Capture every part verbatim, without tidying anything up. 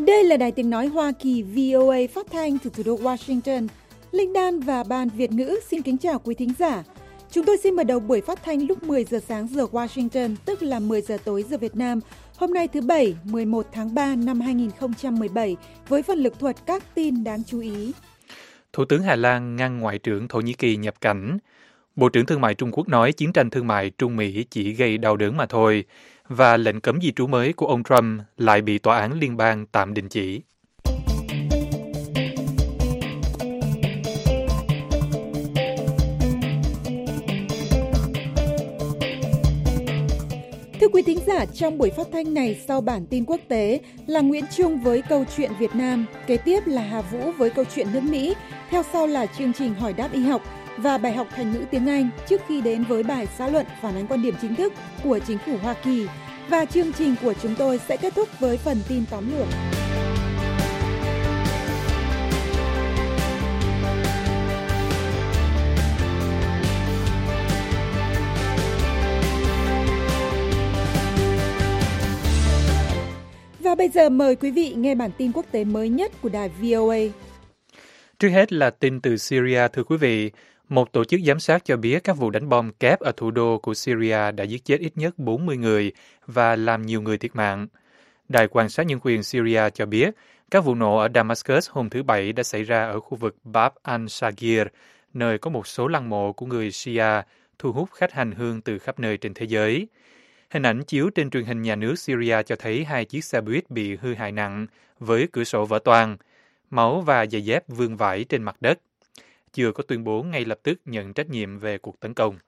Đây là Đài Tiếng Nói Hoa Kỳ vê o a phát thanh từ thủ đô Washington. Linh Đan và Ban Việt ngữ xin kính chào quý thính giả. Chúng tôi xin mở đầu buổi phát thanh lúc mười giờ sáng giờ Washington, tức là mười giờ tối giờ Việt Nam. Hôm nay thứ Bảy, mười một tháng ba năm hai nghìn không trăm mười bảy, với phần lực thuật các tin đáng chú ý. Thủ tướng Hà Lan ngăn Ngoại trưởng Thổ Nhĩ Kỳ nhập cảnh. Bộ trưởng Thương mại Trung Quốc nói chiến tranh thương mại Trung-Mỹ chỉ gây đau đớn mà thôi. Và lệnh cấm di trú mới của ông Trump lại bị Tòa án Liên bang tạm đình chỉ. Thưa quý thính giả, trong buổi phát thanh này sau bản tin quốc tế là Nguyễn Trung với câu chuyện Việt Nam, kế tiếp là Hà Vũ với câu chuyện nước Mỹ, theo sau là chương trình hỏi đáp y học và bài học thành ngữ tiếng Anh trước khi đến với bài xã luận phản ánh quan điểm chính thức của chính phủ Hoa Kỳ. Và chương trình của chúng tôi sẽ kết thúc với phần tin tóm lược. Và bây giờ mời quý vị nghe bản tin quốc tế mới nhất của đài vê o a. Trước hết là tin từ Syria, thưa quý vị. Một tổ chức giám sát cho biết các vụ đánh bom kép ở thủ đô của Syria đã giết chết ít nhất bốn mươi người và làm nhiều người thiệt mạng. Đài quan sát nhân quyền Syria cho biết các vụ nổ ở Damascus hôm thứ Bảy đã xảy ra ở khu vực Bab al-Shagir, nơi có một số lăng mộ của người Shia thu hút khách hành hương từ khắp nơi trên thế giới. Hình ảnh chiếu trên truyền hình nhà nước Syria cho thấy hai chiếc xe buýt bị hư hại nặng với cửa sổ vỡ toang, máu và giày dép vương vãi trên mặt đất. Chưa có tuyên bố ngay lập tức nhận trách nhiệm về cuộc tấn công.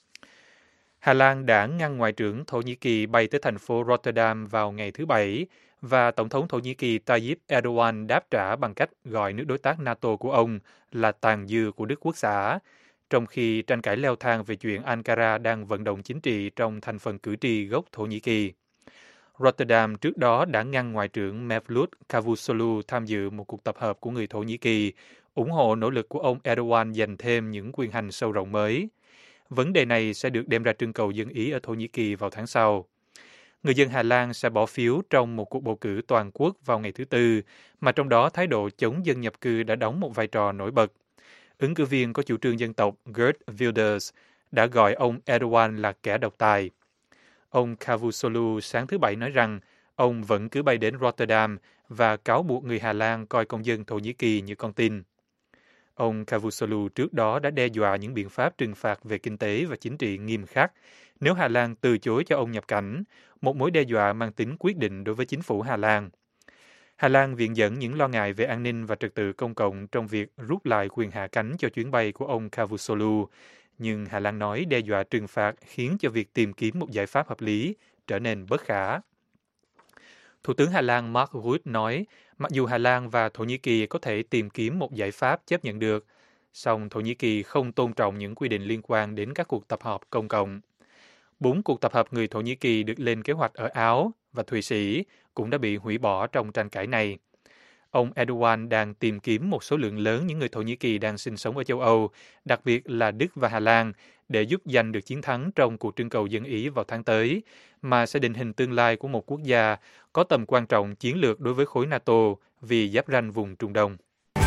Hà Lan đã ngăn Ngoại trưởng Thổ Nhĩ Kỳ bay tới thành phố Rotterdam vào ngày thứ Bảy và Tổng thống Thổ Nhĩ Kỳ Tayyip Erdogan đáp trả bằng cách gọi nước đối tác NATO của ông là tàn dư của Đức Quốc xã, trong khi tranh cãi leo thang về chuyện Ankara đang vận động chính trị trong thành phần cử tri gốc Thổ Nhĩ Kỳ. Rotterdam trước đó đã ngăn Ngoại trưởng Mevlut Cavusoglu tham dự một cuộc tập hợp của người Thổ Nhĩ Kỳ, ủng hộ nỗ lực của ông Erdogan giành thêm những quyền hành sâu rộng mới. Vấn đề này sẽ được đem ra trưng cầu dân ý ở Thổ Nhĩ Kỳ vào tháng sau. Người dân Hà Lan sẽ bỏ phiếu trong một cuộc bầu cử toàn quốc vào ngày thứ Tư, mà trong đó thái độ chống dân nhập cư đã đóng một vai trò nổi bật. Ứng cử viên có chủ trương dân tộc Geert Wilders đã gọi ông Erdogan là kẻ độc tài. Ông Cavusoglu sáng thứ Bảy nói rằng ông vẫn cứ bay đến Rotterdam và cáo buộc người Hà Lan coi công dân Thổ Nhĩ Kỳ như con tin. Ông Cavusoglu trước đó đã đe dọa những biện pháp trừng phạt về kinh tế và chính trị nghiêm khắc nếu Hà Lan từ chối cho ông nhập cảnh, một mối đe dọa mang tính quyết định đối với chính phủ Hà Lan. Hà Lan viện dẫn những lo ngại về an ninh và trật tự công cộng trong việc rút lại quyền hạ cánh cho chuyến bay của ông Cavusoglu, nhưng Hà Lan nói đe dọa trừng phạt khiến cho việc tìm kiếm một giải pháp hợp lý trở nên bất khả. Thủ tướng Hà Lan Mark Rutte nói, mặc dù Hà Lan và Thổ Nhĩ Kỳ có thể tìm kiếm một giải pháp chấp nhận được, song Thổ Nhĩ Kỳ không tôn trọng những quy định liên quan đến các cuộc tập hợp công cộng. Bốn cuộc tập hợp người Thổ Nhĩ Kỳ được lên kế hoạch ở Áo và Thụy Sĩ cũng đã bị hủy bỏ trong tranh cãi này. Ông Erdogan đang tìm kiếm một số lượng lớn những người Thổ Nhĩ Kỳ đang sinh sống ở châu Âu, đặc biệt là Đức và Hà Lan, để giúp giành được chiến thắng trong cuộc trưng cầu dân ý vào tháng tới, mà sẽ định hình tương lai của một quốc gia có tầm quan trọng chiến lược đối với khối NATO vì giáp ranh vùng Trung Đông.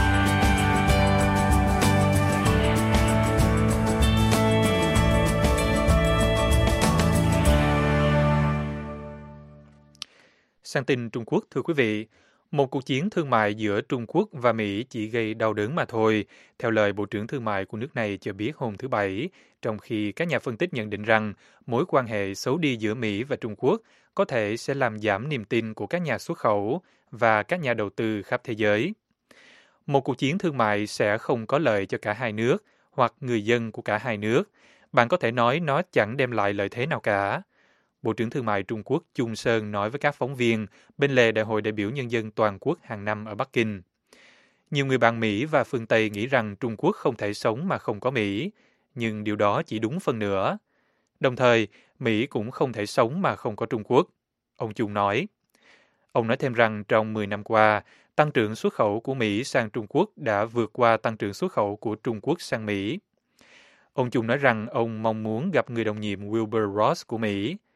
Sang tin Trung Quốc, thưa quý vị, một cuộc chiến thương mại giữa Trung Quốc và Mỹ chỉ gây đau đớn mà thôi, theo lời Bộ trưởng Thương mại của nước này cho biết hôm thứ Bảy, trong khi các nhà phân tích nhận định rằng mối quan hệ xấu đi giữa Mỹ và Trung Quốc có thể sẽ làm giảm niềm tin của các nhà xuất khẩu và các nhà đầu tư khắp thế giới. Một cuộc chiến thương mại sẽ không có lợi cho cả hai nước hoặc người dân của cả hai nước. Bạn có thể nói nó chẳng đem lại lợi thế nào cả. Bộ trưởng Thương mại Trung Quốc Chung Sơn nói với các phóng viên bên lề Đại hội đại biểu Nhân dân toàn quốc hàng năm ở Bắc Kinh. Nhiều người bạn Mỹ và phương Tây nghĩ rằng Trung Quốc không thể sống mà không có Mỹ, nhưng điều đó chỉ đúng phần nửa. Đồng thời, Mỹ cũng không thể sống mà không có Trung Quốc, ông Chung nói. Ông nói thêm rằng trong mười năm qua, tăng trưởng xuất khẩu của Mỹ sang Trung Quốc đã vượt qua tăng trưởng xuất khẩu của Trung Quốc sang Mỹ. Ông Chung nói rằng ông mong muốn gặp người đồng nhiệm Wilbur Ross của Mỹ.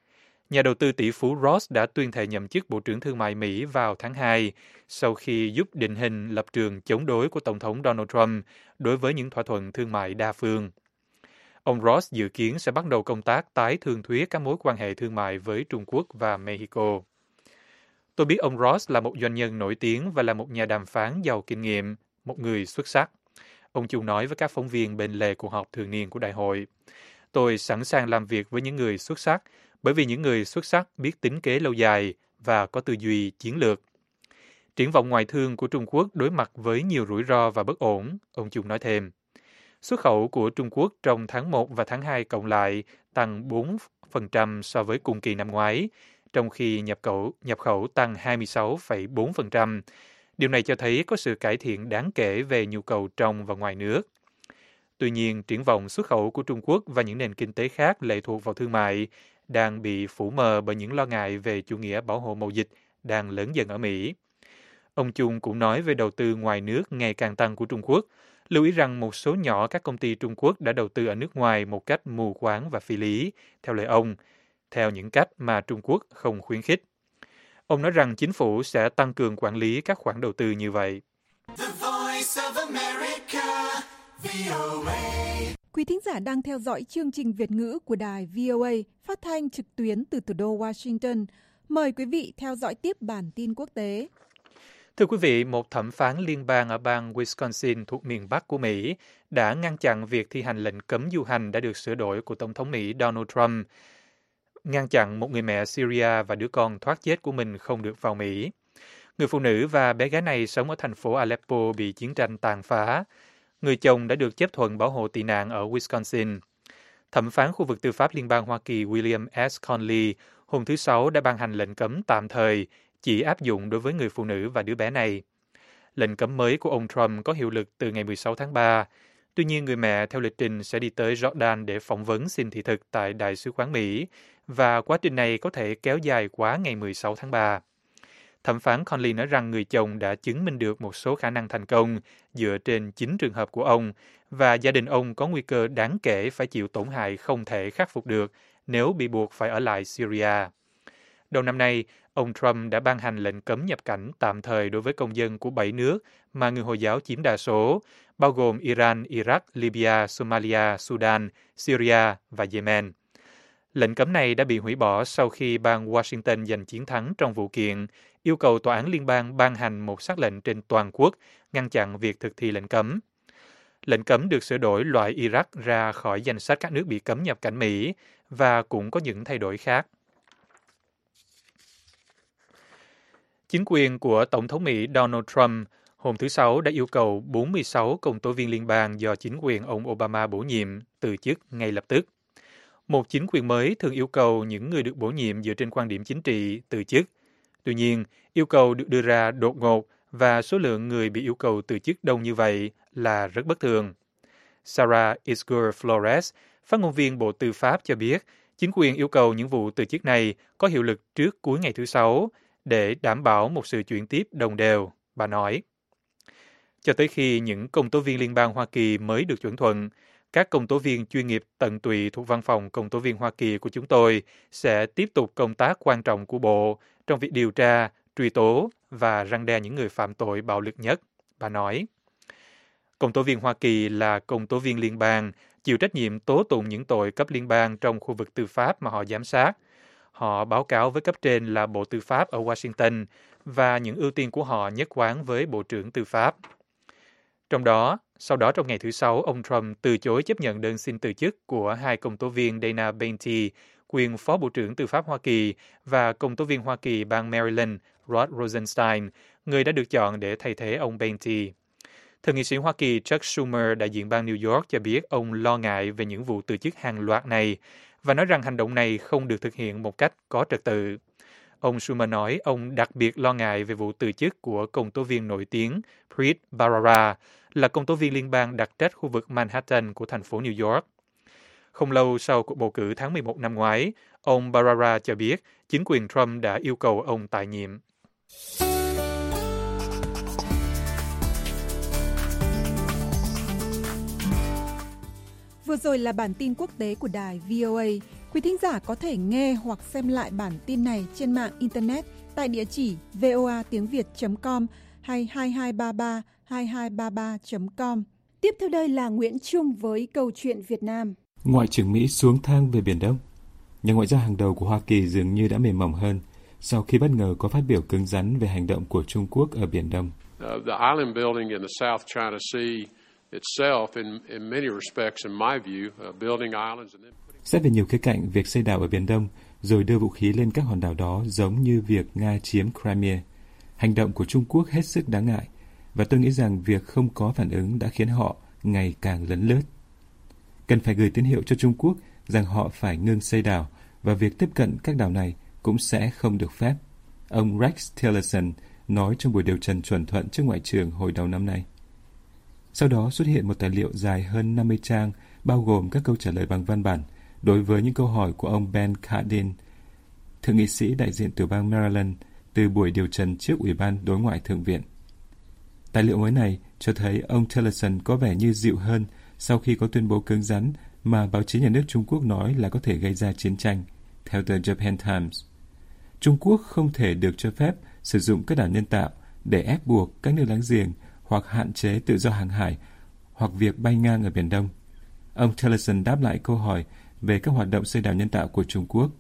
Nhà đầu tư tỷ phú Ross đã tuyên thệ nhậm chức Bộ trưởng Thương mại Mỹ vào tháng hai, sau khi giúp định hình lập trường chống đối của Tổng thống Donald Trump đối với những thỏa thuận thương mại đa phương. Ông Ross dự kiến sẽ bắt đầu công tác tái thương thuyết các mối quan hệ thương mại với Trung Quốc và Mexico. Tôi biết ông Ross là một doanh nhân nổi tiếng và là một nhà đàm phán giàu kinh nghiệm, một người xuất sắc. Ông Chung nói với các phóng viên bên lề cuộc họp thường niên của đại hội. Tôi sẵn sàng làm việc với những người xuất sắc, bởi vì những người xuất sắc biết tính kế lâu dài và có tư duy chiến lược. Triển vọng ngoại thương của Trung Quốc đối mặt với nhiều rủi ro và bất ổn, ông Chung nói thêm. Xuất khẩu của Trung Quốc trong tháng một và tháng hai cộng lại tăng bốn phần trăm so với cùng kỳ năm ngoái, trong khi nhập khẩu, nhập khẩu tăng hai mươi sáu phẩy bốn phần trăm. Điều này cho thấy có sự cải thiện đáng kể về nhu cầu trong và ngoài nước. Tuy nhiên, triển vọng xuất khẩu của Trung Quốc và những nền kinh tế khác lệ thuộc vào thương mại đang bị phủ mờ bởi những lo ngại về chủ nghĩa bảo hộ mậu dịch đang lớn dần ở Mỹ. Ông Chung cũng nói về đầu tư ngoài nước ngày càng tăng của Trung Quốc, lưu ý rằng một số nhỏ các công ty Trung Quốc đã đầu tư ở nước ngoài một cách mù quáng và phi lý, theo lời ông, theo những cách mà Trung Quốc không khuyến khích. Ông nói rằng chính phủ sẽ tăng cường quản lý các khoản đầu tư như vậy. Quý thính giả đang theo dõi chương trình Việt ngữ của đài vê o a phát thanh trực tuyến từ thủ đô Washington. Mời quý vị theo dõi tiếp bản tin quốc tế. Thưa quý vị, một thẩm phán liên bang ở bang Wisconsin thuộc miền Bắc của Mỹ đã ngăn chặn việc thi hành lệnh cấm du hành đã được sửa đổi của Tổng thống Mỹ Donald Trump, ngăn chặn một người mẹ Syria và đứa con thoát chết của mình không được vào Mỹ. Người phụ nữ và bé gái này sống ở thành phố Aleppo bị chiến tranh tàn phá. Người chồng đã được chấp thuận bảo hộ tị nạn ở Wisconsin. Thẩm phán khu vực tư pháp liên bang Hoa Kỳ William S. Conley hôm thứ Sáu đã ban hành lệnh cấm tạm thời chỉ áp dụng đối với người phụ nữ và đứa bé này. Lệnh cấm mới của ông Trump có hiệu lực từ ngày mười sáu tháng ba. Tuy nhiên, người mẹ theo lịch trình sẽ đi tới Jordan để phỏng vấn xin thị thực tại Đại sứ quán Mỹ, và quá trình này có thể kéo dài quá ngày mười sáu tháng ba. Thẩm phán Conley nói rằng người chồng đã chứng minh được một số khả năng thành công dựa trên chính trường hợp của ông, và gia đình ông có nguy cơ đáng kể phải chịu tổn hại không thể khắc phục được nếu bị buộc phải ở lại Syria. Đầu năm nay, ông Trump đã ban hành lệnh cấm nhập cảnh tạm thời đối với công dân của bảy nước mà người Hồi giáo chiếm đa số, bao gồm Iran, Iraq, Libya, Somalia, Sudan, Syria và Yemen. Lệnh cấm này đã bị hủy bỏ sau khi bang Washington giành chiến thắng trong vụ kiện, yêu cầu tòa án liên bang ban hành một sắc lệnh trên toàn quốc ngăn chặn việc thực thi lệnh cấm. Lệnh cấm được sửa đổi loại Iraq ra khỏi danh sách các nước bị cấm nhập cảnh Mỹ và cũng có những thay đổi khác. Chính quyền của Tổng thống Mỹ Donald Trump hôm thứ Sáu đã yêu cầu bốn mươi sáu công tố viên liên bang do chính quyền ông Obama bổ nhiệm từ chức ngay lập tức. Một chính quyền mới thường yêu cầu những người được bổ nhiệm dựa trên quan điểm chính trị từ chức. Tuy nhiên, yêu cầu được đưa ra đột ngột và số lượng người bị yêu cầu từ chức đông như vậy là rất bất thường. Sarah Isgur Flores, phát ngôn viên Bộ Tư pháp cho biết, chính quyền yêu cầu những vụ từ chức này có hiệu lực trước cuối ngày thứ Sáu để đảm bảo một sự chuyển tiếp đồng đều, bà nói. Cho tới khi những công tố viên liên bang Hoa Kỳ mới được chuẩn thuận, các công tố viên chuyên nghiệp tận tụy thuộc văn phòng công tố viên Hoa Kỳ của chúng tôi sẽ tiếp tục công tác quan trọng của Bộ trong việc điều tra, truy tố và răn đe những người phạm tội bạo lực nhất, bà nói. Công tố viên Hoa Kỳ là công tố viên liên bang, chịu trách nhiệm tố tụng những tội cấp liên bang trong khu vực tư pháp mà họ giám sát. Họ báo cáo với cấp trên là Bộ Tư pháp ở Washington và những ưu tiên của họ nhất quán với Bộ trưởng Tư pháp. Trong đó, sau đó trong ngày thứ Sáu, ông Trump từ chối chấp nhận đơn xin từ chức của hai công tố viên Dana Boente, quyền Phó Bộ trưởng Tư pháp Hoa Kỳ, và công tố viên Hoa Kỳ bang Maryland Rod Rosenstein, người đã được chọn để thay thế ông Boente. Thượng nghị sĩ Hoa Kỳ Chuck Schumer, đại diện bang New York, cho biết ông lo ngại về những vụ từ chức hàng loạt này và nói rằng hành động này không được thực hiện một cách có trật tự. Ông Schumer nói ông đặc biệt lo ngại về vụ từ chức của công tố viên nổi tiếng Preet Bharara, là công tố viên liên bang đặc trách khu vực Manhattan của thành phố New York. Không lâu sau cuộc bầu cử tháng mười một năm ngoái, ông Bharara cho biết chính quyền Trump đã yêu cầu ông tại nhiệm. Vừa rồi là bản tin quốc tế của đài vê o a. Quý thính giả có thể nghe hoặc xem lại bản tin này trên mạng Internet tại địa chỉ voa tiếng việt chấm com hay hai hai ba ba hai hai ba ba chấm com. Tiếp theo đây là Nguyễn Trung với câu chuyện Việt Nam. Ngoại trưởng Mỹ xuống thang về Biển Đông. Nhà ngoại giao hàng đầu của Hoa Kỳ dường như đã mềm mỏng hơn sau khi bất ngờ có phát biểu cứng rắn về hành động của Trung Quốc ở Biển Đông. Uh, the island building in the South China Sea itself, in, in many respects, in my view, uh, building islands and then putting... Xét về nhiều khía cạnh, việc xây đảo ở Biển Đông rồi đưa vũ khí lên các hòn đảo đó giống như việc Nga chiếm Crimea. Hành động của Trung Quốc hết sức đáng ngại, và tôi nghĩ rằng việc không có phản ứng đã khiến họ ngày càng lấn lướt. Cần phải gửi tín hiệu cho Trung Quốc rằng họ phải ngưng xây đảo, và việc tiếp cận các đảo này cũng sẽ không được phép. Ông Rex Tillerson nói trong buổi điều trần chuẩn thuận trước Ngoại trưởng hồi đầu năm nay. Sau đó xuất hiện một tài liệu dài hơn năm mươi trang, bao gồm các câu trả lời bằng văn bản đối với những câu hỏi của ông Ben Cardin, thượng nghị sĩ đại diện tiểu bang Maryland, từ buổi điều trần trước Ủy ban Đối ngoại Thượng viện. Tài liệu mới này cho thấy ông Tillerson có vẻ như dịu hơn sau khi có tuyên bố cứng rắn mà báo chí nhà nước Trung Quốc nói là có thể gây ra chiến tranh, theo tờ Japan Times. Trung Quốc không thể được cho phép sử dụng các đảo nhân tạo để ép buộc các nước láng giềng hoặc hạn chế tự do hàng hải hoặc việc bay ngang ở Biển Đông. Ông Tillerson đáp lại câu hỏi về các hoạt động xây đảo nhân tạo của Trung Quốc.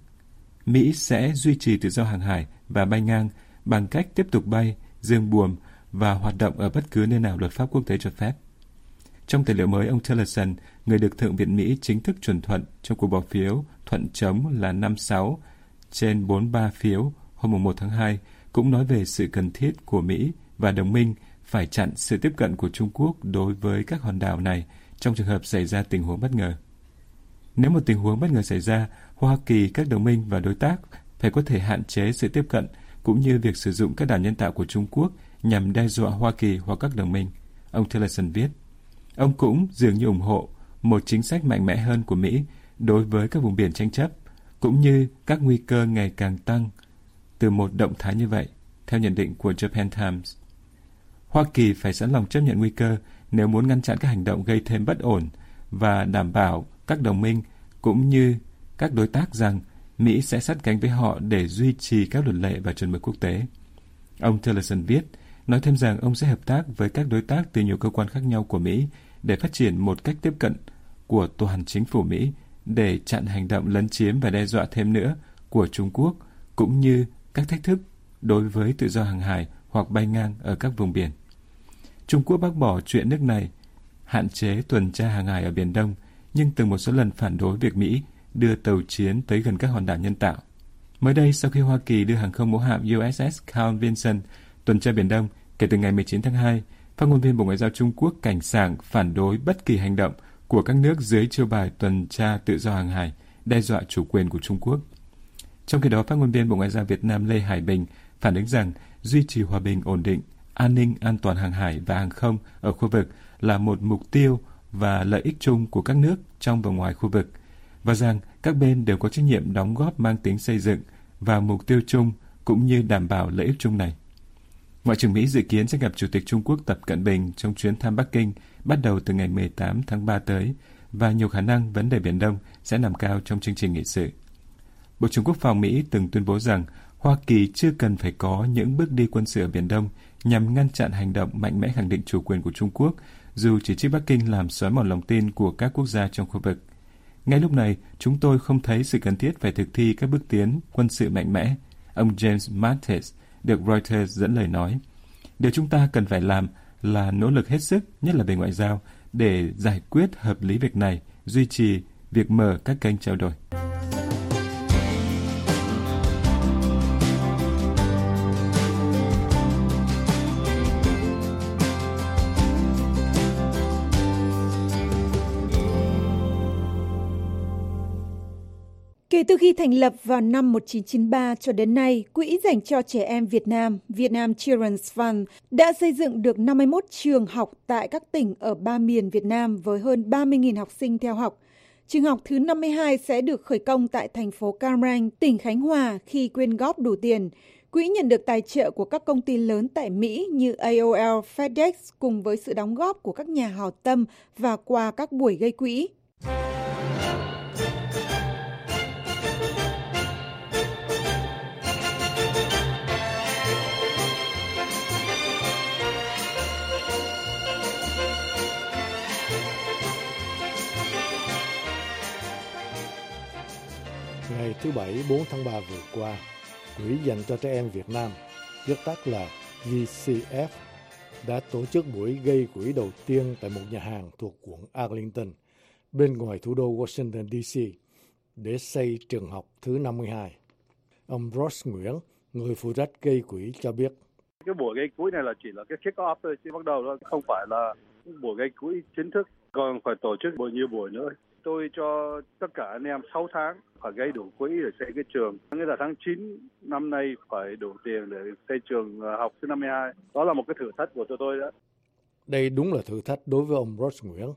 Mỹ sẽ duy trì tự do hàng hải và bay ngang bằng cách tiếp tục bay, dương buồm và hoạt động ở bất cứ nơi nào luật pháp quốc tế cho phép. Trong tài liệu mới, ông Tillerson, người được Thượng viện Mỹ chính thức chuẩn thuận trong cuộc bỏ phiếu thuận chống là năm sáu trên bốn mươi ba phiếu hôm một tháng hai, cũng nói về sự cần thiết của Mỹ và đồng minh phải chặn sự tiếp cận của Trung Quốc đối với các hòn đảo này trong trường hợp xảy ra tình huống bất ngờ. Nếu một tình huống bất ngờ xảy ra, Hoa Kỳ, các đồng minh và đối tác phải có thể hạn chế sự tiếp cận cũng như việc sử dụng các đảo nhân tạo của Trung Quốc nhằm đe dọa Hoa Kỳ hoặc các đồng minh, ông Tillerson viết. Ông cũng dường như ủng hộ một chính sách mạnh mẽ hơn của Mỹ đối với các vùng biển tranh chấp, cũng như các nguy cơ ngày càng tăng từ một động thái như vậy, theo nhận định của Japan Times. Hoa Kỳ phải sẵn lòng chấp nhận nguy cơ nếu muốn ngăn chặn các hành động gây thêm bất ổn và đảm bảo các đồng minh cũng như các đối tác rằng Mỹ sẽ sát cánh với họ để duy trì các luật lệ và chuẩn mực quốc tế. Ông Tillerson viết, nói thêm rằng ông sẽ hợp tác với các đối tác từ nhiều cơ quan khác nhau của Mỹ để phát triển một cách tiếp cận của toàn chính phủ Mỹ để chặn hành động lấn chiếm và đe dọa thêm nữa của Trung Quốc, cũng như các thách thức đối với tự do hàng hải hoặc bay ngang ở các vùng biển. Trung Quốc bác bỏ chuyện nước này hạn chế tuần tra hàng hải ở Biển Đông, nhưng từng một số lần phản đối việc Mỹ đưa tàu chiến tới gần các hòn đảo nhân tạo. Mới đây, sau khi Hoa Kỳ đưa hàng không mẫu hạm u ét ét Carl Vinson tuần tra Biển Đông kể từ ngày mười chín tháng hai, phát ngôn viên Bộ Ngoại giao Trung Quốc cảnh sảng phản đối bất kỳ hành động của các nước dưới chiêu bài tuần tra tự do hàng hải, đe dọa chủ quyền của Trung Quốc. Trong khi đó, phát ngôn viên Bộ Ngoại giao Việt Nam Lê Hải Bình phản ứng rằng duy trì hòa bình, ổn định, an ninh, an toàn hàng hải và hàng không ở khu vực là một mục tiêu và lợi ích chung của các nước trong và ngoài khu vực, và rằng các bên đều có trách nhiệm đóng góp mang tính xây dựng vào mục tiêu chung cũng như đảm bảo lợi ích chung này. Ngoại trưởng Mỹ dự kiến sẽ gặp Chủ tịch Trung Quốc Tập Cận Bình trong chuyến thăm Bắc Kinh bắt đầu từ ngày mười tám tháng ba tới, và nhiều khả năng vấn đề Biển Đông sẽ nằm cao trong chương trình nghị sự. Bộ trưởng Quốc phòng Mỹ từng tuyên bố rằng Hoa Kỳ chưa cần phải có những bước đi quân sự ở Biển Đông nhằm ngăn chặn hành động mạnh mẽ khẳng định chủ quyền của Trung Quốc, dù chỉ trích Bắc Kinh làm xói mòn lòng tin của các quốc gia trong khu vực. Ngay lúc này, chúng tôi không thấy sự cần thiết phải thực thi các bước tiến quân sự mạnh mẽ, ông James Mattis được Reuters dẫn lời nói. Điều chúng ta cần phải làm là nỗ lực hết sức, nhất là về ngoại giao, để giải quyết hợp lý việc này, duy trì việc mở các kênh trao đổi. Kể từ khi thành lập vào năm một nghìn chín trăm chín mươi ba cho đến nay, Quỹ dành cho trẻ em Việt Nam, Vietnam Children's Fund, đã xây dựng được năm mươi mốt trường học tại các tỉnh ở ba miền Việt Nam với hơn ba mươi nghìn học sinh theo học. Trường học thứ năm mươi hai sẽ được khởi công tại thành phố Cam Ranh, tỉnh Khánh Hòa khi quyên góp đủ tiền. Quỹ nhận được tài trợ của các công ty lớn tại Mỹ như A O L, FedEx cùng với sự đóng góp của các nhà hảo tâm và qua các buổi gây quỹ. Ngày thứ Bảy bốn tháng ba vừa qua, Quỹ dành cho trẻ em Việt Nam, viết tắt là vê xê ép, đã tổ chức buổi gây quỹ đầu tiên tại một nhà hàng thuộc quận Arlington, bên ngoài thủ đô Washington đê xê, để xây trường học thứ năm mươi hai. Ông Ross Nguyễn, người phụ trách gây quỹ cho biết. Cái buổi gây quỹ này là chỉ là cái kick off thôi, chứ bắt đầu thôi, không phải là buổi gây quỹ chính thức, còn phải tổ chức bao nhiêu buổi nữa. Tôi cho tất cả anh em sáu tháng phải gây đủ quỹ để xây cái trường. Nghĩa là tháng chín năm nay phải đủ tiền để xây trường học thứ năm mươi hai. Đó là một cái thử thách của tụi tôi đó. Đây đúng là thử thách đối với ông Ross Nguyễn.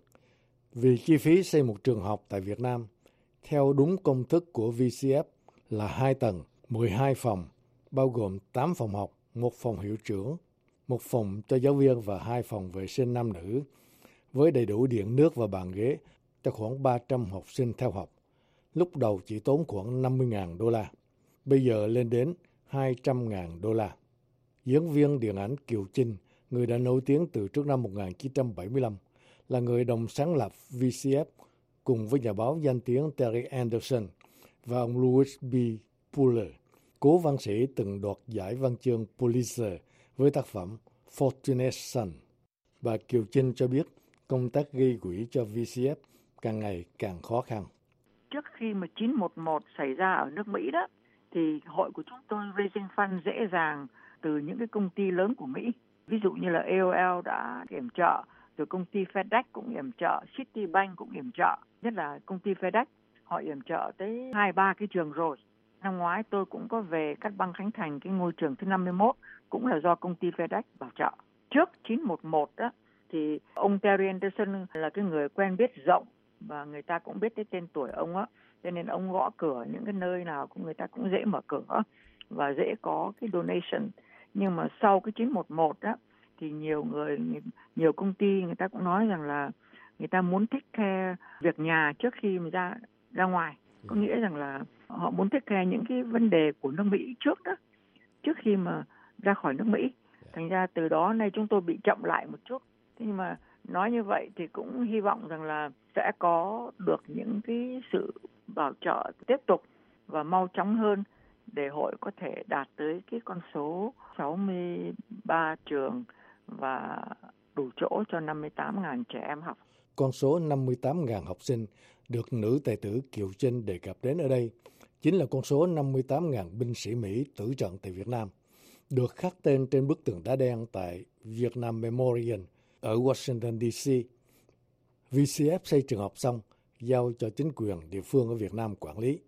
Vì chi phí xây một trường học tại Việt Nam, theo đúng công thức của vê xê ép là hai tầng, mười hai phòng, bao gồm tám phòng học, một phòng hiệu trưởng, một phòng cho giáo viên và hai phòng vệ sinh nam nữ, với đầy đủ điện nước và bàn ghế cho khoảng ba trăm học sinh theo học. Lúc đầu chỉ tốn khoảng năm mươi nghìn đô la, bây giờ lên đến hai trăm nghìn đô la. Diễn viên điện ảnh Kiều Trinh, người đã nổi tiếng từ trước năm một nghìn chín trăm bảy mươi lăm, là người đồng sáng lập vê xê ép cùng với nhà báo danh tiếng Terry Anderson và ông Louis B. Puller, cố văn sĩ từng đoạt giải văn chương Pulitzer với tác phẩm Fortunate Son. Bà Kiều Trinh cho biết công tác gây quỹ cho vê xê ép càng ngày càng khó khăn. Trước khi mà chín một một xảy ra ở nước Mỹ đó, thì hội của chúng tôi raising fund dễ dàng từ những cái công ty lớn của Mỹ. Ví dụ như là a o lờ đã yểm trợ, rồi công ty FedEx cũng yểm trợ, Citibank cũng yểm trợ. Nhất là công ty FedEx, họ yểm trợ tới hai ba cái trường rồi. Năm ngoái tôi cũng có về Cát Băng Khánh Thành, cái ngôi trường thứ năm mươi mốt, cũng là do công ty FedEx bảo trợ. Trước chín một một đó, thì ông Terry Anderson là cái người quen biết rộng, và người ta cũng biết cái tên tuổi ông á, cho nên ông gõ cửa những cái nơi nào cũng người ta cũng dễ mở cửa và dễ có cái donation. Nhưng mà sau cái chín một một á, thì nhiều người, nhiều công ty người ta cũng nói rằng là người ta muốn take care việc nhà trước khi mà ra ra ngoài. Có nghĩa rằng là họ muốn take care những cái vấn đề của nước Mỹ trước đó, trước khi mà ra khỏi nước Mỹ. Thành ra từ đó nay chúng tôi bị chậm lại một chút. Thế nhưng mà nói như vậy thì cũng hy vọng rằng là sẽ có được những cái sự bảo trợ tiếp tục và mau chóng hơn để hội có thể đạt tới cái con số sáu mươi ba trường và đủ chỗ cho năm mươi tám nghìn trẻ em học. Con số năm mươi tám nghìn học sinh được nữ tài tử Kiều Trinh đề cập đến ở đây chính là con số năm mươi tám nghìn binh sĩ Mỹ tử trận tại Việt Nam, được khắc tên trên bức tường đá đen tại Vietnam Memorial ở Washington đê xê. vê xê ép xây trường học xong, giao cho chính quyền địa phương ở Việt Nam quản lý.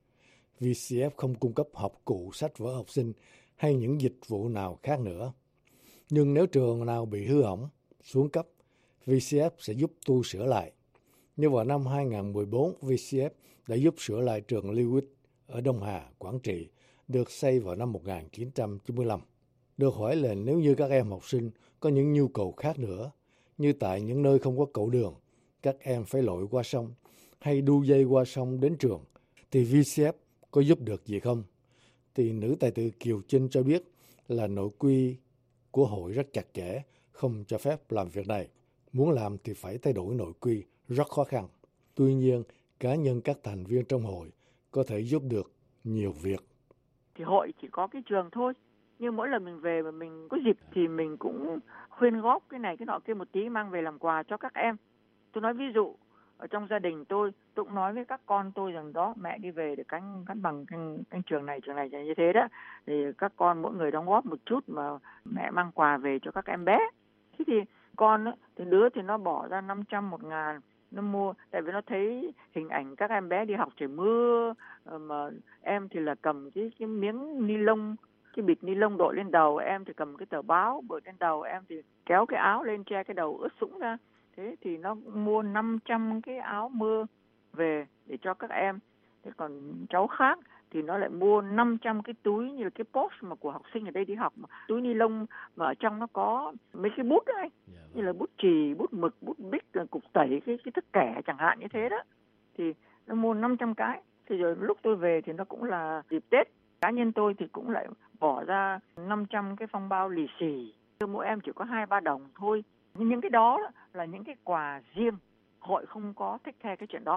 vê xê ép không cung cấp học cụ, sách vở học sinh hay những dịch vụ nào khác nữa. Nhưng nếu trường nào bị hư hỏng, xuống cấp, vê xê ép sẽ giúp tu sửa lại. Như vào năm hai nghìn không trăm mười bốn, vê xê ép đã giúp sửa lại trường Lewis ở Đông Hà, Quảng Trị, được xây vào năm một nghìn chín trăm chín mươi lăm. Được hỏi là nếu như các em học sinh có những nhu cầu khác nữa, như tại những nơi không có cầu đường, các em phải lội qua sông hay đu dây qua sông đến trường, thì vê xê ép có giúp được gì không? Thì nữ tài tử Kiều Trinh cho biết là nội quy của hội rất chặt chẽ, không cho phép làm việc này. Muốn làm thì phải thay đổi nội quy, rất khó khăn. Tuy nhiên, cá nhân các thành viên trong hội có thể giúp được nhiều việc. Thì hội chỉ có cái trường thôi, nhưng mỗi lần mình về mà mình có dịp thì mình cũng khuyên góp cái này cái nọ kia một tí, mang về làm quà cho các em. Tôi nói ví dụ, ở trong gia đình tôi, tôi cũng nói với các con tôi rằng đó, mẹ đi về để cánh, cánh bằng cánh, cánh trường này, trường này như thế đó. Thì các con mỗi người đóng góp một chút mà mẹ mang quà về cho các em bé. Thế thì con, thì đứa thì nó bỏ ra năm trăm, một ngàn, nó mua, tại vì nó thấy hình ảnh các em bé đi học trời mưa, mà em thì là cầm cái, cái miếng ni lông, cái bịch ni lông đội lên đầu, em thì cầm cái tờ báo đội lên đầu, em thì kéo cái áo lên che cái đầu ướt sũng ra. Thế thì nó mua năm trăm cái áo mưa về để cho các em. Thế còn cháu khác thì nó lại mua năm trăm cái túi như là cái pouch mà của học sinh ở đây đi học, mà túi ni lông mà ở trong nó có mấy cái bút đấy, như là bút chì, bút mực, bút bích, cục tẩy, cái cái thức kẻ chẳng hạn như thế đó. Thì nó mua năm trăm cái. Thì rồi lúc tôi về thì nó cũng là dịp Tết. Cá nhân tôi thì cũng lại bỏ ra năm trăm cái phong bao lì xì. Mỗi em chỉ có hai ba đồng thôi. Nhưng những cái đó là những cái quà riêng. Hội không có take care cái chuyện đó.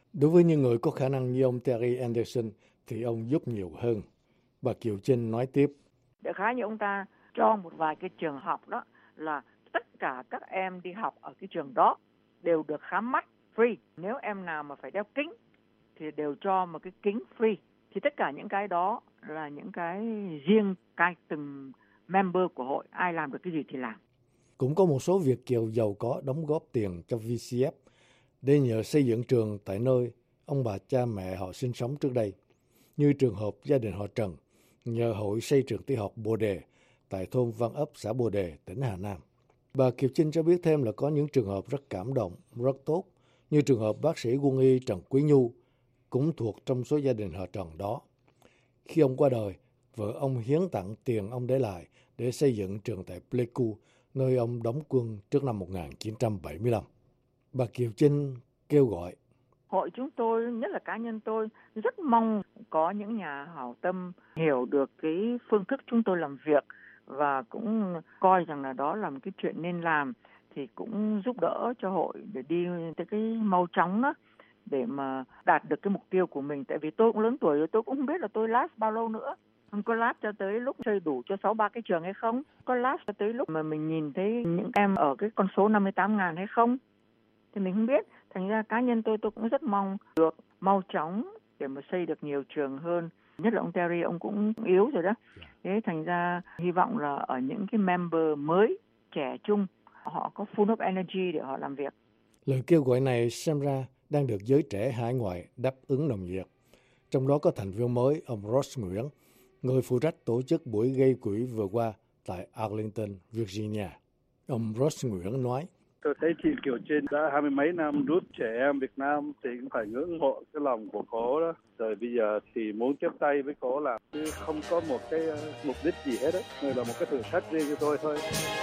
Đối với những người có khả năng như ông Terry Anderson thì ông giúp nhiều hơn. Bà Kiều Trinh nói tiếp. Đại khái như ông ta cho một vài cái trường học đó là tất cả các em đi học ở cái trường đó đều được khám mắt free. Nếu em nào mà phải đeo kính thì đều cho một cái kính free. Thì tất cả những cái đó là những cái riêng cái từng member của hội, ai làm được cái gì thì làm. Cũng có một số Việt kiều giàu có đóng góp tiền cho vê xê ép để nhờ xây dựng trường tại nơi ông bà cha mẹ họ sinh sống trước đây, như trường hợp gia đình họ Trần nhờ hội xây trường tiểu học Bồ Đề tại thôn Văn Ấp, xã Bồ Đề, tỉnh Hà Nam. Bà Kiều Trinh cho biết thêm là có những trường hợp rất cảm động, rất tốt, như trường hợp bác sĩ quân y Trần Quý Nhu, cũng thuộc trong số gia đình họ Trần đó. Khi ông qua đời, vợ ông hiến tặng tiền ông để lại để xây dựng trường tại Pleiku, nơi ông đóng quân trước năm một nghìn chín trăm bảy mươi lăm. Bà Kiều Trinh kêu gọi. Hội chúng tôi, nhất là cá nhân tôi, rất mong có những nhà hảo tâm hiểu được cái phương thức chúng tôi làm việc và cũng coi rằng là đó là một cái chuyện nên làm, thì cũng giúp đỡ cho hội để đi tới cái mau chóng đó, để mà đạt được cái mục tiêu của mình. Tại vì tôi cũng lớn tuổi rồi, tôi cũng không biết là tôi last bao lâu nữa. Không có last cho tới lúc xây đủ cho sáu ba cái trường hay không? Có last cho tới lúc mà mình nhìn thấy những em ở cái con số năm mươi tám ngàn hay không? Thì mình không biết. Thành ra cá nhân tôi tôi cũng rất mong được mau chóng để mà xây được nhiều trường hơn. Nhất là ông Terry, ông cũng yếu rồi đó. Thế thành ra hy vọng là ở những cái member mới, trẻ trung, họ có full of energy để họ làm việc. Lời kêu gọi này xem ra đang được giới trẻ hải ngoại đáp ứng nồng nhiệt. Trong đó có thành viên mới ông Ross Nguyễn, người phụ trách tổ chức buổi gây quỹ vừa qua tại Arlington, Virginia. Ông Ross Nguyễn nói. Tôi thấy chị Kiều Trinh đã hai mươi mấy năm giúp trẻ em Việt Nam thì cũng phải ngưỡng mộ cái lòng của cô đó. Rồi bây giờ thì muốn tiếp tay với cô làm, chứ không có một cái mục đích gì hết đó. Đây là một cái thử thách riêng cho tôi thôi.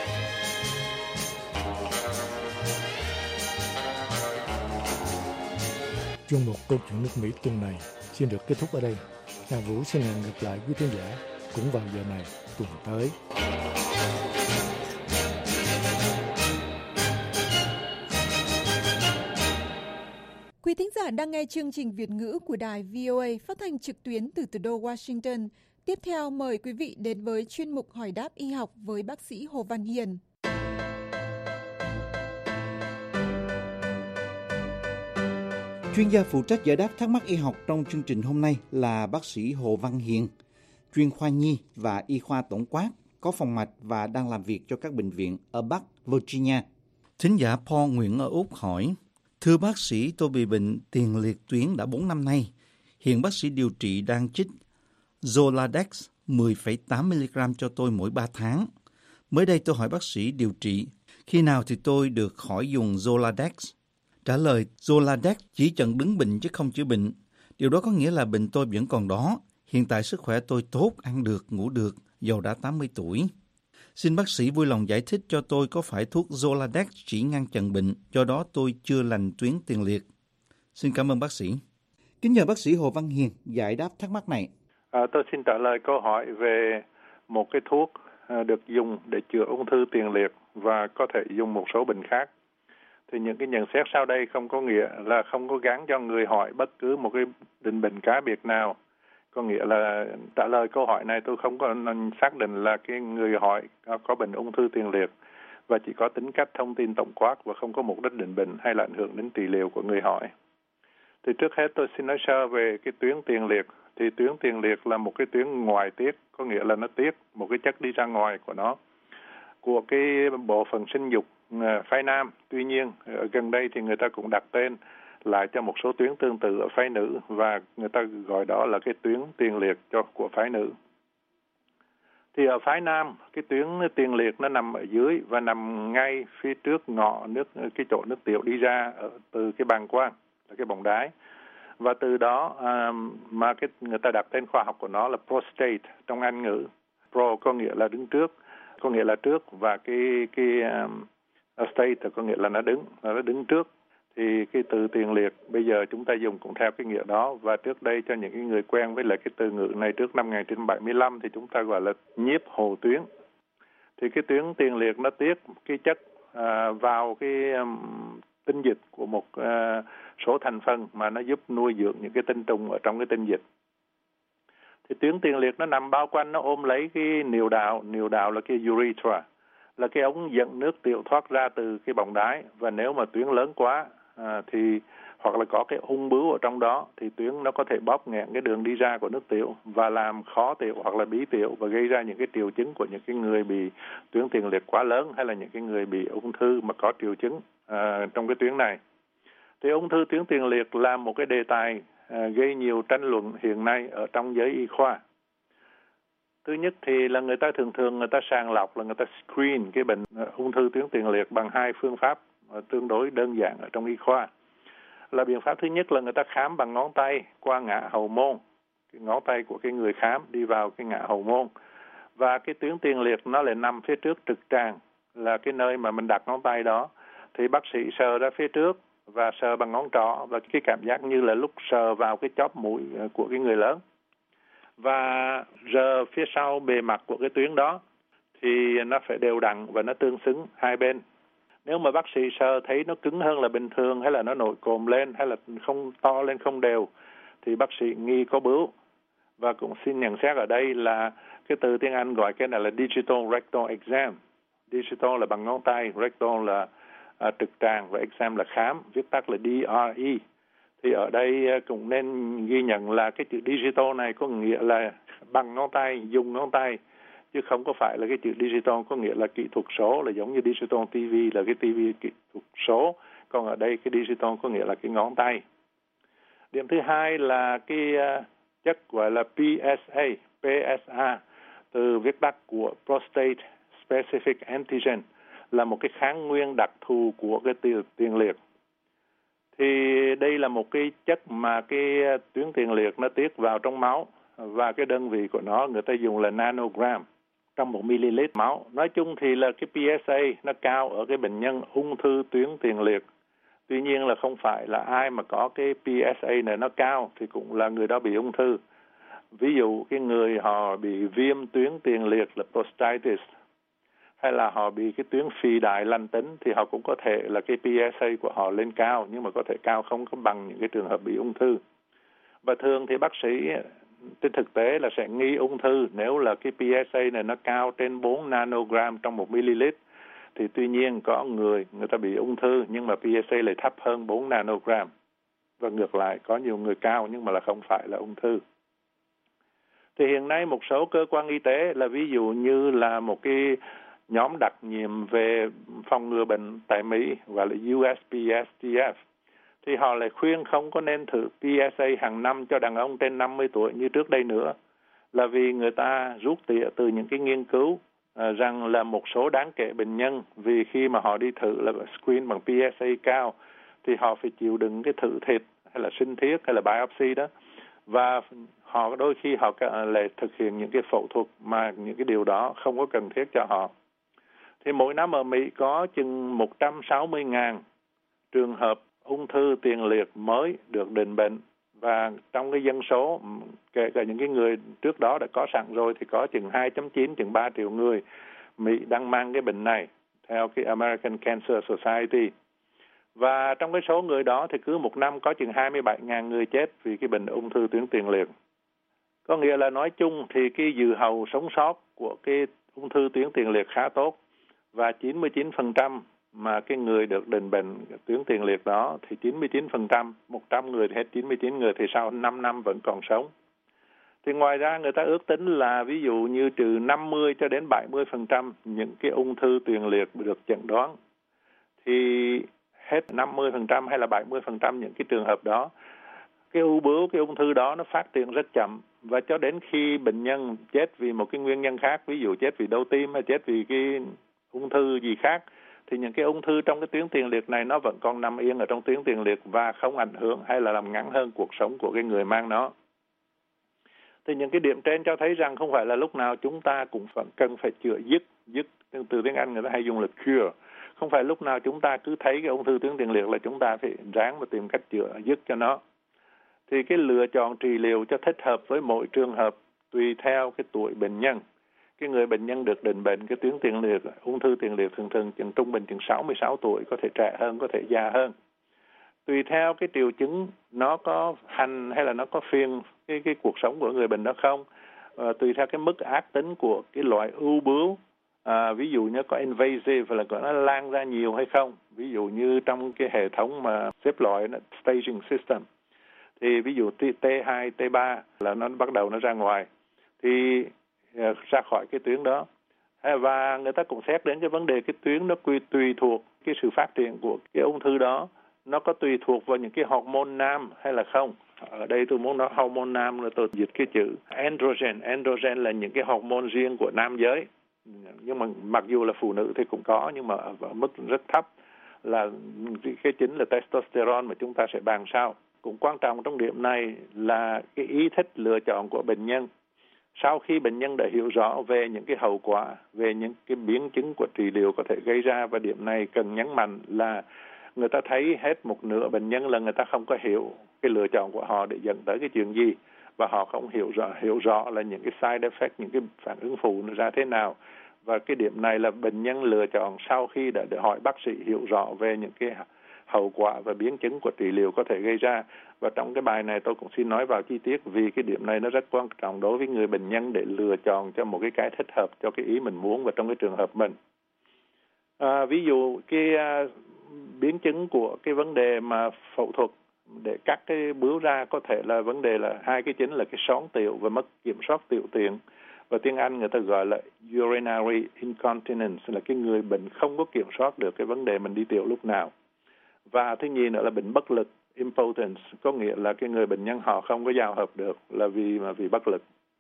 Chuyên mục Câu chuyện nước Mỹ tuần này xin được kết thúc ở đây. Hà Vũ xin hẹn gặp lại quý khán giả cũng vào giờ này tuần tới. Quý thính giả đang nghe chương trình Việt ngữ của đài vê o a phát thanh trực tuyến từ thủ đô Washington. Tiếp theo mời quý vị đến với chuyên mục Hỏi đáp y học với bác sĩ Hồ Văn Hiền. Chuyên gia phụ trách giải đáp thắc mắc y học trong chương trình hôm nay là bác sĩ Hồ Văn Hiền, chuyên khoa nhi và y khoa tổng quát, có phòng mạch và đang làm việc cho các bệnh viện ở Bắc Virginia. Thính giả Paul Nguyễn ở Úc hỏi: Thưa bác sĩ, tôi bị bệnh tiền liệt tuyến đã bốn năm nay. Hiện bác sĩ điều trị đang chích Zoladex mười phẩy tám mi-li-gam cho tôi mỗi ba tháng. Mới đây tôi hỏi bác sĩ điều trị, khi nào thì tôi được khỏi dùng Zoladex? Trả lời, Zoladex chỉ chẩn đứng bệnh chứ không chữa bệnh. Điều đó có nghĩa là bệnh tôi vẫn còn đó. Hiện tại sức khỏe tôi tốt, ăn được, ngủ được, dầu đã tám mươi tuổi. Xin bác sĩ vui lòng giải thích cho tôi có phải thuốc Zoladex chỉ ngăn chặn bệnh, do đó tôi chưa lành tuyến tiền liệt. Xin cảm ơn bác sĩ. Kính nhờ bác sĩ Hồ Văn Hiền giải đáp thắc mắc này. À, tôi xin trả lời câu hỏi về một cái thuốc à, được dùng để chữa ung thư tiền liệt và có thể dùng một số bệnh khác. Thì những cái nhận xét sau đây không có nghĩa là không có gán cho người hỏi bất cứ một cái định bệnh cá biệt nào. Có nghĩa là trả lời câu hỏi này tôi không có xác định là cái người hỏi có bệnh ung thư tiền liệt và chỉ có tính cách thông tin tổng quát và không có mục đích định bệnh hay là ảnh hưởng đến trị liệu của người hỏi. Thì trước hết tôi xin nói sơ về cái tuyến tiền liệt. Thì tuyến tiền liệt là một cái tuyến ngoài tiết, có nghĩa là nó tiết một cái chất đi ra ngoài của nó, của cái bộ phận sinh dục phái nam. Tuy nhiên ở gần đây thì người ta cũng đặt tên lại cho một số tuyến tương tự ở phái nữ và người ta gọi đó là cái tuyến tiền liệt cho của phái nữ. Thì ở phái nam, cái tuyến tiền liệt nó nằm ở dưới và nằm ngay phía trước ngọ nước, cái chỗ nước tiểu đi ra ở, từ cái bàng quang, là cái bồng đái. Và từ đó à, mà cái người ta đặt tên khoa học của nó là prostate trong Anh ngữ. Pro có nghĩa là đứng trước, có nghĩa là trước, và cái cái um, state có nghĩa là nó đứng, nó đứng trước. Thì cái từ tiền liệt bây giờ chúng ta dùng cũng theo cái nghĩa đó, và trước đây cho những cái người quen với lại cái từ ngữ này trước năm một nghìn chín trăm bảy mươi lăm thì chúng ta gọi là nhiếp hồ tuyến. Thì cái tuyến tiền liệt nó tiết cái chất à, vào cái um, tinh dịch của một uh, số thành phần mà nó giúp nuôi dưỡng những cái tinh trùng ở trong cái tinh dịch. Thì tuyến tiền liệt nó nằm bao quanh, nó ôm lấy cái niệu đạo, niệu đạo là cái urethra, là cái ống dẫn nước tiểu thoát ra từ cái bọng đái. Và nếu mà tuyến lớn quá à, thì hoặc là có cái ung bướu ở trong đó thì tuyến nó có thể bóp nghẹn cái đường đi ra của nước tiểu và làm khó tiểu hoặc là bí tiểu và gây ra những cái triệu chứng của những cái người bị tuyến tiền liệt quá lớn hay là những cái người bị ung thư mà có triệu chứng à, trong cái tuyến này. Thì ung thư tuyến tiền liệt là một cái đề tài à, gây nhiều tranh luận hiện nay ở trong giới y khoa. Thứ nhất thì là người ta thường thường người ta sàng lọc, là người ta screen cái bệnh ung thư tuyến tiền liệt bằng hai phương pháp tương đối đơn giản ở trong y khoa. Là biện pháp thứ nhất là người ta khám bằng ngón tay qua ngã hậu môn, cái ngón tay của cái người khám đi vào cái ngã hậu môn, và cái tuyến tiền liệt nó lại nằm phía trước trực tràng, là cái nơi mà mình đặt ngón tay đó. Thì bác sĩ sờ ra phía trước và sờ bằng ngón trỏ, và cái cảm giác như là lúc sờ vào cái chóp mũi của cái người lớn, và rờ phía sau bề mặt của cái tuyến đó thì nó phải đều đặn và nó tương xứng hai bên. Nếu mà bác sĩ sờ thấy nó cứng hơn là bình thường, hay là nó nổi cộm lên, hay là không to lên không đều, thì bác sĩ nghi có bướu. Và cũng xin nhận xét ở đây là cái từ tiếng Anh gọi cái này là digital rectal exam. Digital là bằng ngón tay, rectal là à, trực tràng, và exam là khám, viết tắt là D R E. Thì ở đây cũng nên ghi nhận là cái chữ digital này có nghĩa là bằng ngón tay, dùng ngón tay, chứ không có phải là cái chữ digital có nghĩa là kỹ thuật số, là giống như digital ti vi là cái ti vi kỹ thuật số. Còn ở đây cái digital có nghĩa là cái ngón tay. Điểm thứ hai là cái uh, chất gọi là P S A, P S A, từ viết tắt của Prostate Specific Antigen, là một cái kháng nguyên đặc thù của cái tiền liệt. Thì đây là một cái chất mà cái tuyến tiền liệt nó tiết vào trong máu, và cái đơn vị của nó người ta dùng là nanogram trong một ml máu. Nói chung thì là cái P S A nó cao ở cái bệnh nhân ung thư tuyến tiền liệt. Tuy nhiên là không phải là ai mà có cái P S A này nó cao thì cũng là người đó bị ung thư. Ví dụ cái người họ bị viêm tuyến tiền liệt là prostatitis, hay là họ bị cái tuyến phi đại lành tính, thì họ cũng có thể là cái P S A của họ lên cao, nhưng mà có thể cao không có bằng những cái trường hợp bị ung thư. Và thường thì bác sĩ trên thực tế là sẽ nghi ung thư nếu là cái P S A này nó cao trên bốn nanogram trong một ml. Thì tuy nhiên có người người ta bị ung thư nhưng mà P S A lại thấp hơn bốn nanogram. Và ngược lại có nhiều người cao nhưng mà là không phải là ung thư. Thì hiện nay một số cơ quan y tế, là ví dụ như là một cái nhóm đặc nhiệm về phòng ngừa bệnh tại Mỹ gọi là U S P S T F, thì họ lại khuyên không có nên thử P S A hàng năm cho đàn ông trên năm mươi tuổi như trước đây nữa, là vì người ta rút tỉa từ những cái nghiên cứu à, rằng là một số đáng kể bệnh nhân vì khi mà họ đi thử là screen bằng P S A cao thì họ phải chịu đựng cái thử thịt hay là sinh thiết hay là biopsy đó, và họ đôi khi họ lại thực hiện những cái phẫu thuật mà những cái điều đó không có cần thiết cho họ. Thì mỗi năm ở Mỹ có chừng một trăm sáu mươi nghìn trường hợp ung thư tiền liệt mới được định bệnh, và trong cái dân số kể cả những cái người trước đó đã có sẵn rồi thì có chừng hai phẩy chín, chừng ba triệu người Mỹ đang mang cái bệnh này theo cái American Cancer Society. Và trong cái số người đó thì cứ một năm có chừng hai mươi bảy nghìn người chết vì cái bệnh ung thư tuyến tiền liệt. Có nghĩa là nói chung thì cái dự hầu sống sót của cái ung thư tuyến tiền liệt khá tốt, và chín mươi chín phần trăm mà cái người được định bệnh tuyến tiền liệt đó thì chín mươi chín phần trăm, một trăm người thì hết chín mươi chín người thì sau năm năm vẫn còn sống. Thì ngoài ra người ta ước tính là ví dụ như trừ năm mươi cho đến bảy mươi phần trăm những cái ung thư tiền liệt được chẩn đoán, thì hết năm mươi phần trăm hay là bảy mươi phần trăm những cái trường hợp đó, cái u bướu, cái ung thư đó nó phát triển rất chậm, và cho đến khi bệnh nhân chết vì một cái nguyên nhân khác, ví dụ chết vì đau tim hay chết vì cái ung thư gì khác, thì những cái ung thư trong cái tuyến tiền liệt này nó vẫn còn nằm yên ở trong tuyến tiền liệt và không ảnh hưởng hay là làm ngắn hơn cuộc sống của cái người mang nó. Thì những cái điểm trên cho thấy rằng không phải là lúc nào chúng ta cũng phải, cần phải chữa dứt, dứt từ tiếng Anh người ta hay dùng là cure. Không phải lúc nào chúng ta cứ thấy cái ung thư tuyến tiền liệt là chúng ta phải ráng và tìm cách chữa dứt cho nó. Thì cái lựa chọn trị liệu cho thích hợp với mỗi trường hợp tùy theo cái tuổi bệnh nhân, cái người bệnh nhân được định bệnh cái tuyến tiền liệt, ung thư tiền liệt thường thường chừng trung bình chừng sáu mươi sáu tuổi, có thể trẻ hơn, có thể già hơn. Tùy theo cái triệu chứng nó có hành hay là nó có phiền cái cái cuộc sống của người bệnh đó không, à, tùy theo cái mức ác tính của cái loại u bướu, à, ví dụ như có invasive là có nó lan ra nhiều hay không, ví dụ như trong cái hệ thống mà xếp loại staging system thì ví dụ T hai, T ba là nó bắt đầu nó ra ngoài thì uh, ra khỏi cái tuyến đó. Và người ta cũng xét đến cái vấn đề cái tuyến nó quy tùy thuộc cái sự phát triển của cái ung thư đó, nó có tùy thuộc vào những cái hormone nam hay là không. Ở đây tôi muốn nói hormone nam là tôi dịch cái chữ androgen. Androgen là những cái hormone riêng của nam giới, nhưng mà mặc dù là phụ nữ thì cũng có, nhưng mà ở mức rất thấp, là cái chính là testosterone mà chúng ta sẽ bàn sau. Cũng quan trọng trong điểm này là cái ý thích lựa chọn của bệnh nhân. Sau khi bệnh nhân đã hiểu rõ về những cái hậu quả, về những cái biến chứng của trị liệu có thể gây ra, và điểm này cần nhấn mạnh là người ta thấy hết một nửa bệnh nhân là người ta không có hiểu cái lựa chọn của họ để dẫn tới cái chuyện gì, và họ không hiểu rõ hiểu rõ là những cái side effect, những cái phản ứng phụ nó ra thế nào. Và cái điểm này là bệnh nhân lựa chọn sau khi đã để hỏi bác sĩ hiểu rõ về những cái hậu quả và biến chứng của trị liệu có thể gây ra. Và trong cái bài này tôi cũng xin nói vào chi tiết vì cái điểm này nó rất quan trọng đối với người bệnh nhân để lựa chọn cho một cái cái thích hợp cho cái ý mình muốn và trong cái trường hợp mình. À, ví dụ cái uh, biến chứng của cái vấn đề mà phẫu thuật để cắt cái bướu ra có thể là vấn đề là hai cái chính là cái són tiểu và mất kiểm soát tiểu tiện, và tiếng Anh người ta gọi là urinary incontinence, là cái người bệnh không có kiểm soát được cái vấn đề mình đi tiểu lúc nào. Và thứ nhì nữa là bệnh bất lực, impotence, có nghĩa là cái người bệnh nhân họ không có giao hợp được là vì mà vì bất lực.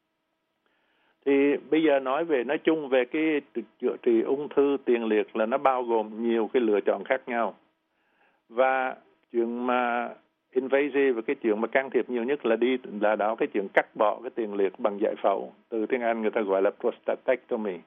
Thì bây giờ nói về nói chung về cái chữa trị ung thư tiền liệt là nó bao gồm nhiều cái lựa chọn khác nhau. Và chuyện mà invasive và cái chuyện mà can thiệp nhiều nhất là đi là đó cái chuyện cắt bỏ cái tiền liệt bằng giải phẫu, từ tiếng Anh người ta gọi là prostatectomy.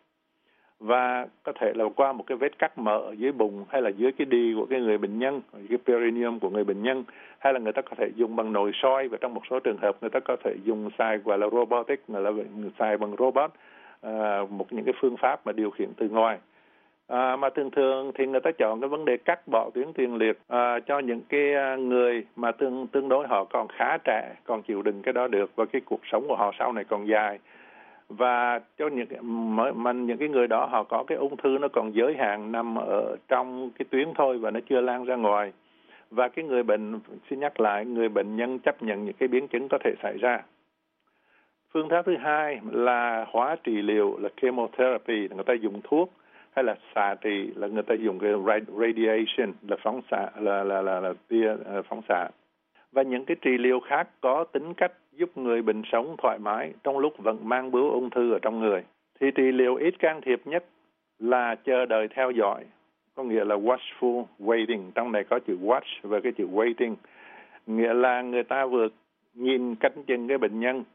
Và có thể là qua một cái vết cắt mở dưới bụng hay là dưới cái đi của cái người bệnh nhân, cái perineum của người bệnh nhân, hay là người ta có thể dùng bằng nội soi, và trong một số trường hợp người ta có thể dùng xài gọi là robotic, là xài bằng robot, à, một những cái phương pháp mà điều khiển từ ngoài. À, mà thường thường thì người ta chọn cái vấn đề cắt bỏ tuyến tiền liệt à, cho những cái người mà tương tương đối họ còn khá trẻ, còn chịu đựng cái đó được, và cái cuộc sống của họ sau này còn dài. Và cho những mà những cái người đó họ có cái ung thư nó còn giới hạn nằm ở trong cái tuyến thôi và nó chưa lan ra ngoài. Và cái người bệnh, xin nhắc lại, người bệnh nhân chấp nhận những cái biến chứng có thể xảy ra. Phương pháp thứ hai là hóa trị liệu, là chemotherapy, người ta dùng thuốc, hay là xạ trị là người ta dùng cái radiation, là phóng xạ, là là là, là tia phóng xạ. Và những cái trị liệu khác có tính cách giúp người bệnh sống thoải mái trong lúc vẫn mang bướu ung thư ở trong người. Thì trị liệu ít can thiệp nhất là chờ đợi theo dõi, có nghĩa là watchful waiting. Trong này có chữ watch và cái chữ waiting, nghĩa là người ta vừa nhìn cánh chừng cái bệnh nhân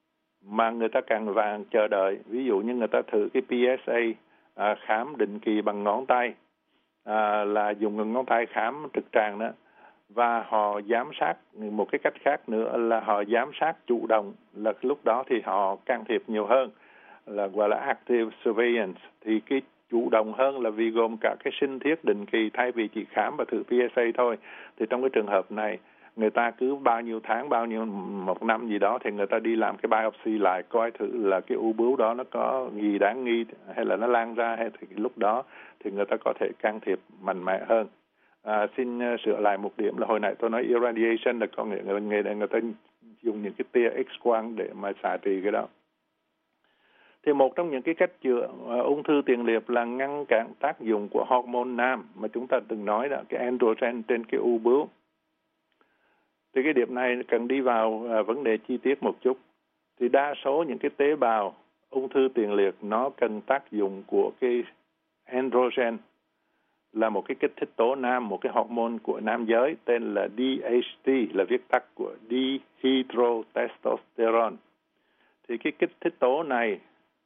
mà người ta càng vàng chờ đợi. Ví dụ như người ta thử cái pê ét a à, khám định kỳ bằng ngón tay, à, là dùng ngón tay khám trực tràng đó. Và họ giám sát, một cái cách khác nữa là họ giám sát chủ động, là lúc đó thì họ can thiệp nhiều hơn, là gọi là active surveillance. Thì cái chủ động hơn là vì gồm cả cái sinh thiết định kỳ thay vì chỉ khám và thử pê ét a thôi. Thì trong cái trường hợp này, người ta cứ bao nhiêu tháng, bao nhiêu một năm gì đó thì người ta đi làm cái biopsy lại, coi thử là cái u bướu đó nó có gì đáng nghi hay là nó lan ra, hay thì lúc đó thì người ta có thể can thiệp mạnh mẽ hơn. À, xin uh, sửa lại một điểm là hồi nãy tôi nói irradiation là có nghĩa là người, người, người ta dùng những cái tia X-quang để mà xạ trị cái đó. Thì một trong những cái cách chữa uh, ung thư tiền liệt là ngăn cản tác dụng của hormone nam mà chúng ta từng nói là cái androgen trên cái u bướu. Thì cái điểm này cần đi vào uh, vấn đề chi tiết một chút. Thì đa số những cái tế bào ung thư tiền liệt nó cần tác dụng của cái androgen, là một cái kích thích tố nam, một cái hormone của nam giới tên là đê hát tê, là viết tắt của dihydrotestosterone. Thì cái kích thích tố này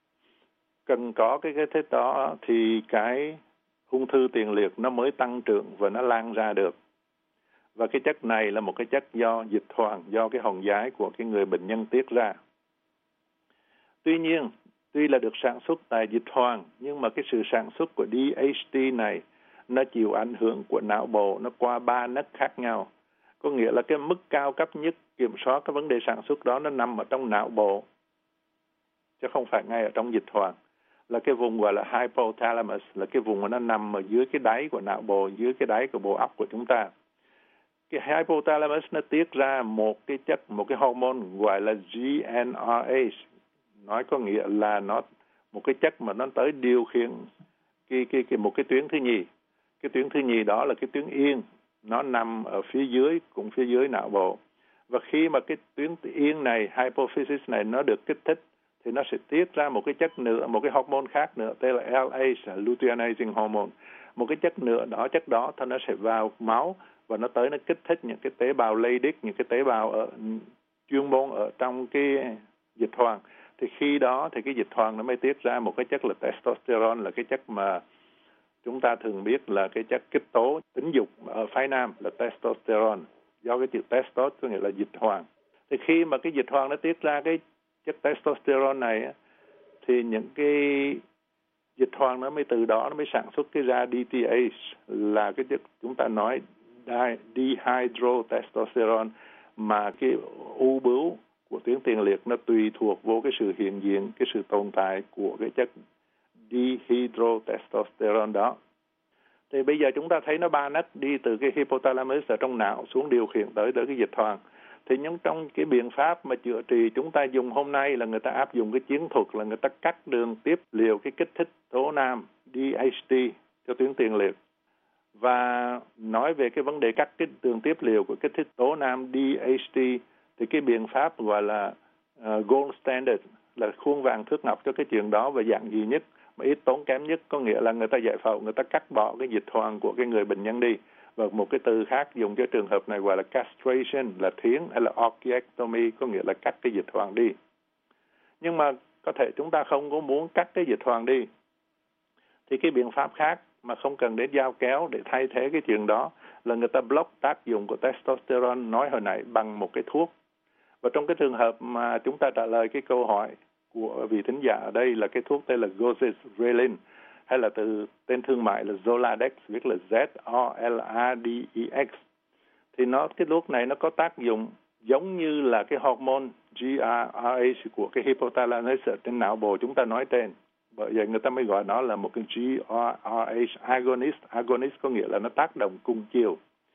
cần có cái kích thích đó thì cái ung thư tiền liệt nó mới tăng trưởng và nó lan ra được. Và cái chất này là một cái chất do dịch hoàn, do cái hòn giái của cái người bệnh nhân tiết ra. Tuy nhiên, tuy là được sản xuất tại dịch hoàn, nhưng mà cái sự sản xuất của đê hát tê này nó chịu ảnh hưởng của não bộ, nó qua ba nấc khác nhau. Có nghĩa là cái mức cao cấp nhất kiểm soát cái vấn đề sản xuất đó nó nằm ở trong não bộ, chứ không phải ngay ở trong dịch hoàn. Là cái vùng gọi là hypothalamus, là cái vùng mà nó nằm ở dưới cái đáy của não bộ, dưới cái đáy của bộ óc của chúng ta. Cái hypothalamus nó tiết ra một cái chất, một cái hormone gọi là giê en rờ a. Nói có nghĩa là nó một cái chất mà nó tới điều khiển cái cái cái một cái tuyến thứ nhì. Cái tuyến thứ nhì đó là cái tuyến yên, nó nằm ở phía dưới, cũng phía dưới não bộ. Và khi mà cái tuyến yên này, hypophysis này nó được kích thích thì nó sẽ tiết ra một cái chất nữa, một cái hormone khác nữa, tên là lờ a, luteinizing hormone. Một cái chất nữa đó, chất đó thì nó sẽ vào máu và nó tới nó kích thích những cái tế bào Leydig, những cái tế bào ở chuyên môn ở trong cái dịch hoàn. Thì khi đó thì cái dịch hoàn nó mới tiết ra một cái chất là testosterone, là cái chất mà chúng ta thường biết là cái chất kích tố tính dục ở phái nam là testosterone. Do cái chữ testos có nghĩa là dịch hoàn. Thì khi mà cái dịch hoàn nó tiết ra cái chất testosterone này thì những cái dịch hoàn nó mới từ đó nó mới sản xuất cái ra đê tê hát, là cái chất chúng ta nói dihydrotestosterone, mà cái u bướu của tuyến tiền liệt nó tùy thuộc vô cái sự hiện diện, cái sự tồn tại của cái chất dihydrotestosterone đó. Thì bây giờ chúng ta thấy nó ba nấc đi từ cái hypothalamus ở trong não xuống điều khiển tới tới cái dịch hoàn. Thì những trong cái biện pháp mà chữa trị chúng ta dùng hôm nay là người ta áp dụng cái chiến thuật là người ta cắt đường tiếp liều cái kích thích tố nam đê hát tê cho tuyến tiền liệt. Và nói về cái vấn đề cắt cái đường tiếp liều của kích thích tố nam đê hát tê thì cái biện pháp gọi là uh, gold standard, là khuôn vàng thước ngọc cho cái chuyện đó và dạng gì nhất mà ít tốn kém nhất, có nghĩa là người ta giải phẫu, người ta cắt bỏ cái dịch hoàn của cái người bệnh nhân đi. Và một cái từ khác dùng cho trường hợp này gọi là castration, là thiến, hay là orchiectomy, có nghĩa là cắt cái dịch hoàn đi. Nhưng mà có thể chúng ta không có muốn cắt cái dịch hoàn đi, thì cái biện pháp khác mà không cần đến dao kéo để thay thế cái chuyện đó là người ta block tác dụng của testosterone nói hồi nãy bằng một cái thuốc. Và trong cái trường hợp mà chúng ta trả lời cái câu hỏi của vị thính giả ở đây là cái thuốc tên là Goserelin, hay là từ tên thương mại là Zoladex, viết là Z O L A D E X. Thì nó cái thuốc này nó có tác dụng giống như là cái hormone G R A của cái hypothalamus ở trên não bộ chúng ta nói trên. Bởi vậy người ta mới gọi nó là một cái G R A agonist. Agonist có nghĩa là nó tác động cùng chiều.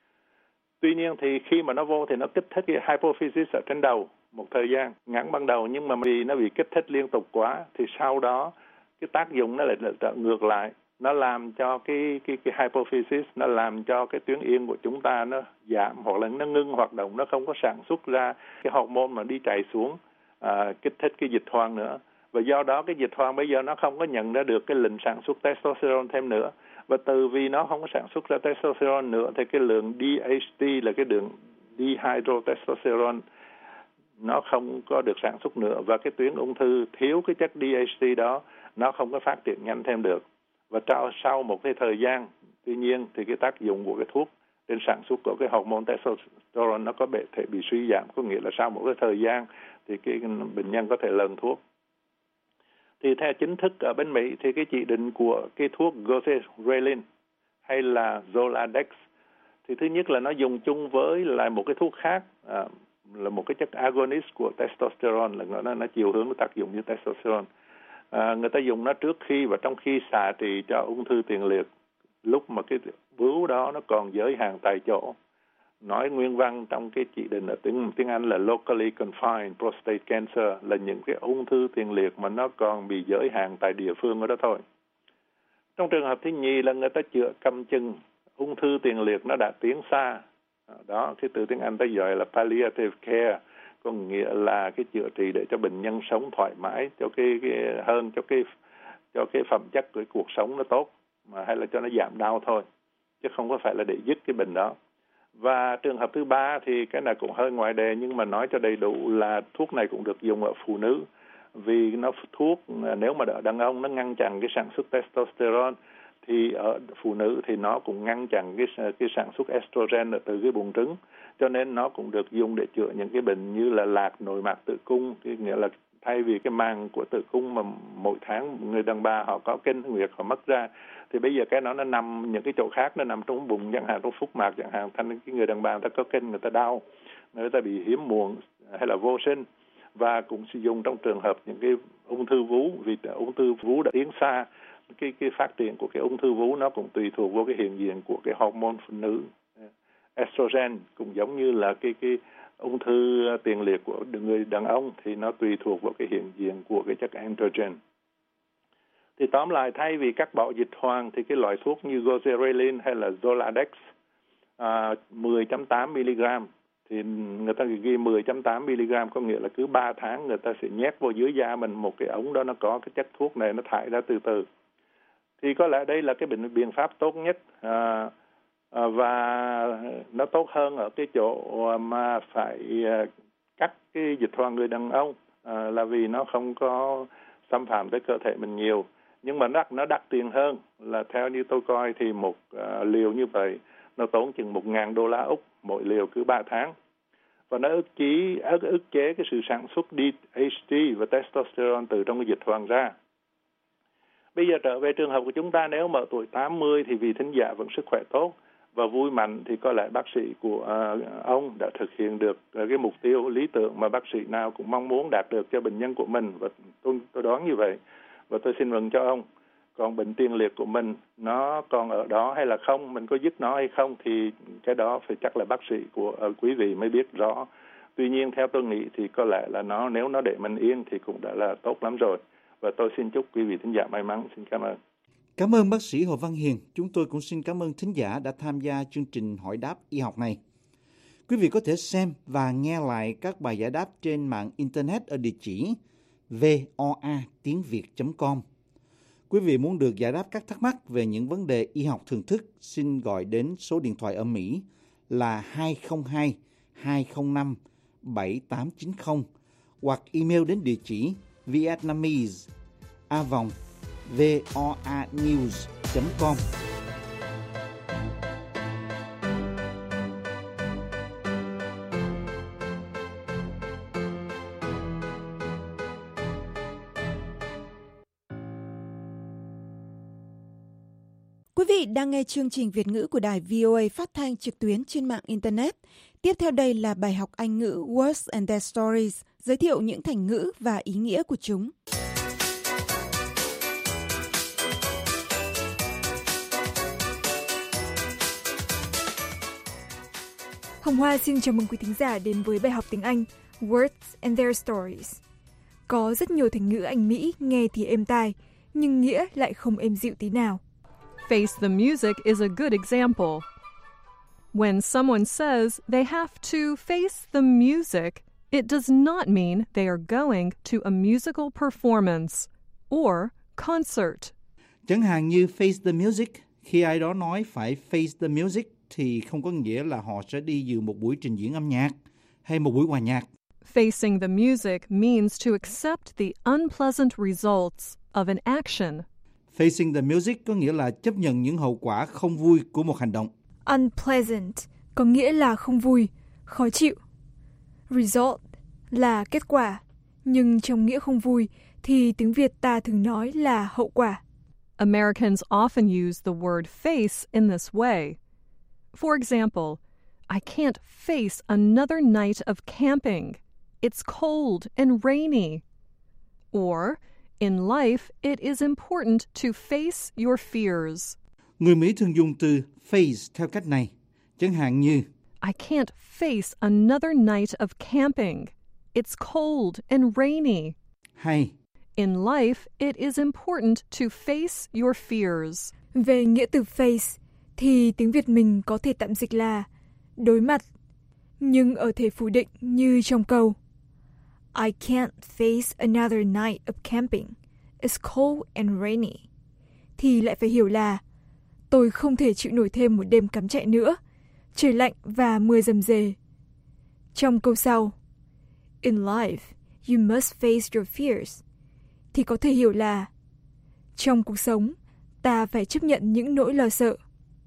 Tuy nhiên thì khi mà nó vô thì nó kích thích cái hypophysis ở trên đầu một thời gian ngắn ban đầu, nhưng mà vì nó bị kích thích liên tục quá thì sau đó cái tác dụng nó lại trở ngược lại, nó làm cho cái cái cái hypophysis, nó làm cho cái tuyến yên của chúng ta nó giảm hoặc là nó ngưng hoạt động, nó không có sản xuất ra cái hormone mà đi chạy xuống à, kích thích cái dịch hoàn nữa. Và do đó cái dịch hoàn bây giờ nó không có nhận ra được cái lệnh sản xuất testosterone thêm nữa. Và từ vì nó không có sản xuất ra testosterone nữa thì cái lượng đê hát tê là cái lượng dihydrotestosterone nó không có được sản xuất nữa, và cái tuyến ung thư thiếu cái chất đê hát tê đó nó không có phát triển nhanh thêm được. Và sau một cái thời gian, tuy nhiên thì cái tác dụng của cái thuốc trên sản xuất của cái hormone testosterone nó có thể bị suy giảm, có nghĩa là sau một cái thời gian thì cái bệnh nhân có thể lần thuốc. Thì theo chính thức ở bên Mỹ thì cái chỉ định của cái thuốc Goserelin hay là Zoladex thì thứ nhất là nó dùng chung với lại một cái thuốc khác, à, là một cái chất agonist của testosterone, là nó, nó chiều hướng nó tác dụng như testosterone. À, người ta dùng nó trước khi và trong khi xạ trị cho ung thư tiền liệt, lúc mà cái bướu đó nó còn giới hạn tại chỗ. Nói nguyên văn trong cái chỉ định ở tiếng, tiếng Anh là locally confined prostate cancer, là những cái ung thư tiền liệt mà nó còn bị giới hạn tại địa phương ở đó thôi. Trong trường hợp thứ nhì là người ta chữa cầm chừng ung thư tiền liệt nó đã tiến xa. Đó, cái từ tiếng Anh ta gọi là palliative care, có nghĩa là cái chữa trị để cho bệnh nhân sống thoải mái, cho cái, cái hơn cho cái cho cái phẩm chất của cuộc sống nó tốt, mà hay là cho nó giảm đau thôi, chứ không có phải là để dứt cái bệnh đó. Và trường hợp thứ ba thì cái này cũng hơi ngoài đề, nhưng mà nói cho đầy đủ là thuốc này cũng được dùng ở phụ nữ, vì nó thuốc nếu mà ở đàn ông nó ngăn chặn cái sản xuất testosterone, thì ở phụ nữ thì nó cũng ngăn chặn cái cái sản xuất estrogen từ cái buồng trứng, cho nên nó cũng được dùng để chữa những cái bệnh như là lạc nội mạc tử cung, cái nghĩa là thay vì cái màng của tử cung mà mỗi tháng người đàn bà họ có kinh nguyệt họ mất ra, thì bây giờ cái nó nó nằm những cái chỗ khác, nó nằm trong bụng chẳng hạn, trong phúc mạc chẳng hạn, thành cái người đàn bà người ta có kinh, người ta đau, người ta bị hiếm muộn hay là vô sinh. Và cũng sử dụng trong trường hợp những cái ung thư vú, vì ung thư vú đã tiến xa, cái cái phát triển của cái ung thư vú nó cũng tùy thuộc vào cái hiện diện của cái hormone phụ nữ estrogen, cũng giống như là cái cái ung thư tiền liệt của người đàn ông thì nó tùy thuộc vào cái hiện diện của cái chất androgen. Thì tóm lại, thay vì cắt bỏ dịch hoàn thì cái loại thuốc như goserelin hay là Zoladex à, mười phẩy tám mi-li-gam, thì người ta ghi mười phẩy tám mi-li-gam, có nghĩa là cứ ba tháng người ta sẽ nhét vào dưới da mình một cái ống đó, nó có cái chất thuốc này nó thải ra từ từ. Thì có lẽ đây là cái biện, biện pháp tốt nhất, à, à, và nó tốt hơn ở cái chỗ mà phải à, cắt cái dịch hoàn người đàn ông, à, là vì nó không có xâm phạm tới cơ thể mình nhiều. Nhưng mà nó, nó đắt tiền hơn, là theo như tôi coi thì một à, liều như vậy nó tốn chừng một ngàn đô la Úc mỗi liều cứ ba tháng. Và nó ức chế, ức, ức chế cái sự sản xuất đê hát đê và testosterone từ trong cái dịch hoàn ra. Bây giờ trở về trường hợp của chúng ta, nếu mà tuổi tám mươi thì vì thính giả vẫn sức khỏe tốt và vui mạnh, thì có lẽ bác sĩ của uh, ông đã thực hiện được uh, cái mục tiêu lý tưởng mà bác sĩ nào cũng mong muốn đạt được cho bệnh nhân của mình. Và tôi, tôi đoán như vậy. Và tôi xin mừng cho ông. Còn bệnh tiền liệt của mình nó còn ở đó hay là không, mình có dứt nó hay không, thì cái đó phải chắc là bác sĩ của uh, quý vị mới biết rõ. Tuy nhiên theo tôi nghĩ thì có lẽ là nó nếu nó để mình yên thì cũng đã là tốt lắm rồi. Và tôi xin chúc quý vị thính giả may mắn. Xin cảm ơn. Cảm ơn bác sĩ Hồ Văn Hiền. Chúng tôi cũng xin cảm ơn thính giả đã tham gia chương trình hỏi đáp y học này. Quý vị có thể xem và nghe lại các bài giải đáp trên mạng Internet ở địa chỉ voa tiếng việt chấm com. Quý vị muốn được giải đáp các thắc mắc về những vấn đề y học thường thức, xin gọi đến số điện thoại ở Mỹ là hai không hai hai không năm bảy tám chín không hoặc email đến địa chỉ vietnamese a vòng voanews chấm com. Quý vị đang nghe chương trình Việt ngữ của đài vê o a phát thanh trực tuyến trên mạng Internet. Tiếp theo đây là bài học Anh ngữ Words and Their Stories, giới thiệu những thành ngữ và ý nghĩa của chúng. Hồng Hoa xin chào mừng quý thính giả đến với bài học tiếng Anh Words and Their Stories. Có rất nhiều thành ngữ Anh Mỹ nghe thì êm tai, nhưng nghĩa lại không êm dịu tí nào. Face the music is a good example. When someone says they have to face the music, it does not mean they are going to a musical performance or concert. Chẳng hạn như face the music, khi ai đó nói phải face the music thì không có nghĩa là họ sẽ đi dự một buổi trình diễn âm nhạc hay một buổi hòa nhạc. Facing the music means to accept the unpleasant results of an action. Facing the music có nghĩa là chấp nhận những hậu quả không vui của một hành động. Unpleasant có nghĩa là không vui, khó chịu. Result là kết quả, nhưng trong nghĩa không vui thì tiếng Việt ta thường nói là hậu quả. Americans often use the word face in this way. For example, I can't face another night of camping. It's cold and rainy. Or, in life, it is important to face your fears. Người Mỹ thường dùng từ face theo cách này, chẳng hạn như I can't face another night of camping. It's cold and rainy. Hay In life, it is important to face your fears. Về nghĩa từ face thì tiếng Việt mình có thể tạm dịch là đối mặt, nhưng ở thể phủ định như trong câu I can't face another night of camping. It's cold and rainy. Thì lại phải hiểu là tôi không thể chịu nổi thêm một đêm cắm trại nữa. Trời lạnh và mưa rầm rề. Trong câu sau In life, you must face your fears. Thì có thể hiểu là trong cuộc sống, ta phải chấp nhận những nỗi lo sợ.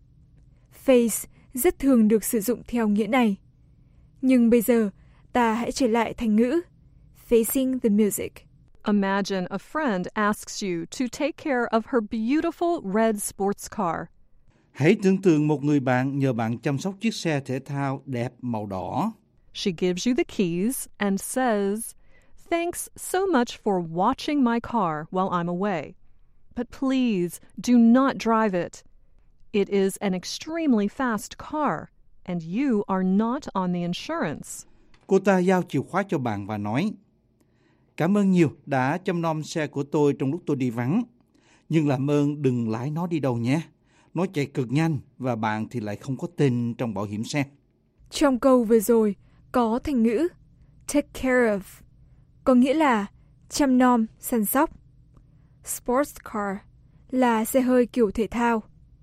Face rất thường được sử dụng theo nghĩa này. Nhưng bây giờ, ta hãy trở lại thành ngữ Facing the music. Imagine a friend asks you to take care of her beautiful red sports car. Hãy tưởng tượng một người bạn nhờ bạn chăm sóc chiếc xe thể thao đẹp màu đỏ. She gives you the keys and says, "Thanks so much for watching my car while I'm away. But please do not drive it. It is an extremely fast car, and you are not on the insurance." Cô ta giao chìa khóa cho bạn và nói, cảm ơn nhiều đã chăm nom xe của tôi trong lúc tôi đi vắng. Nhưng làm ơn đừng lái nó đi đâu nhé. Nó chạy cực nhanh và bạn thì lại không có tên trong bảo hiểm xe. Trong câu vừa rồi có thành ngữ take care of, có nghĩa là chăm nom, săn sóc. Sports car là xe hơi kiểu thể thao.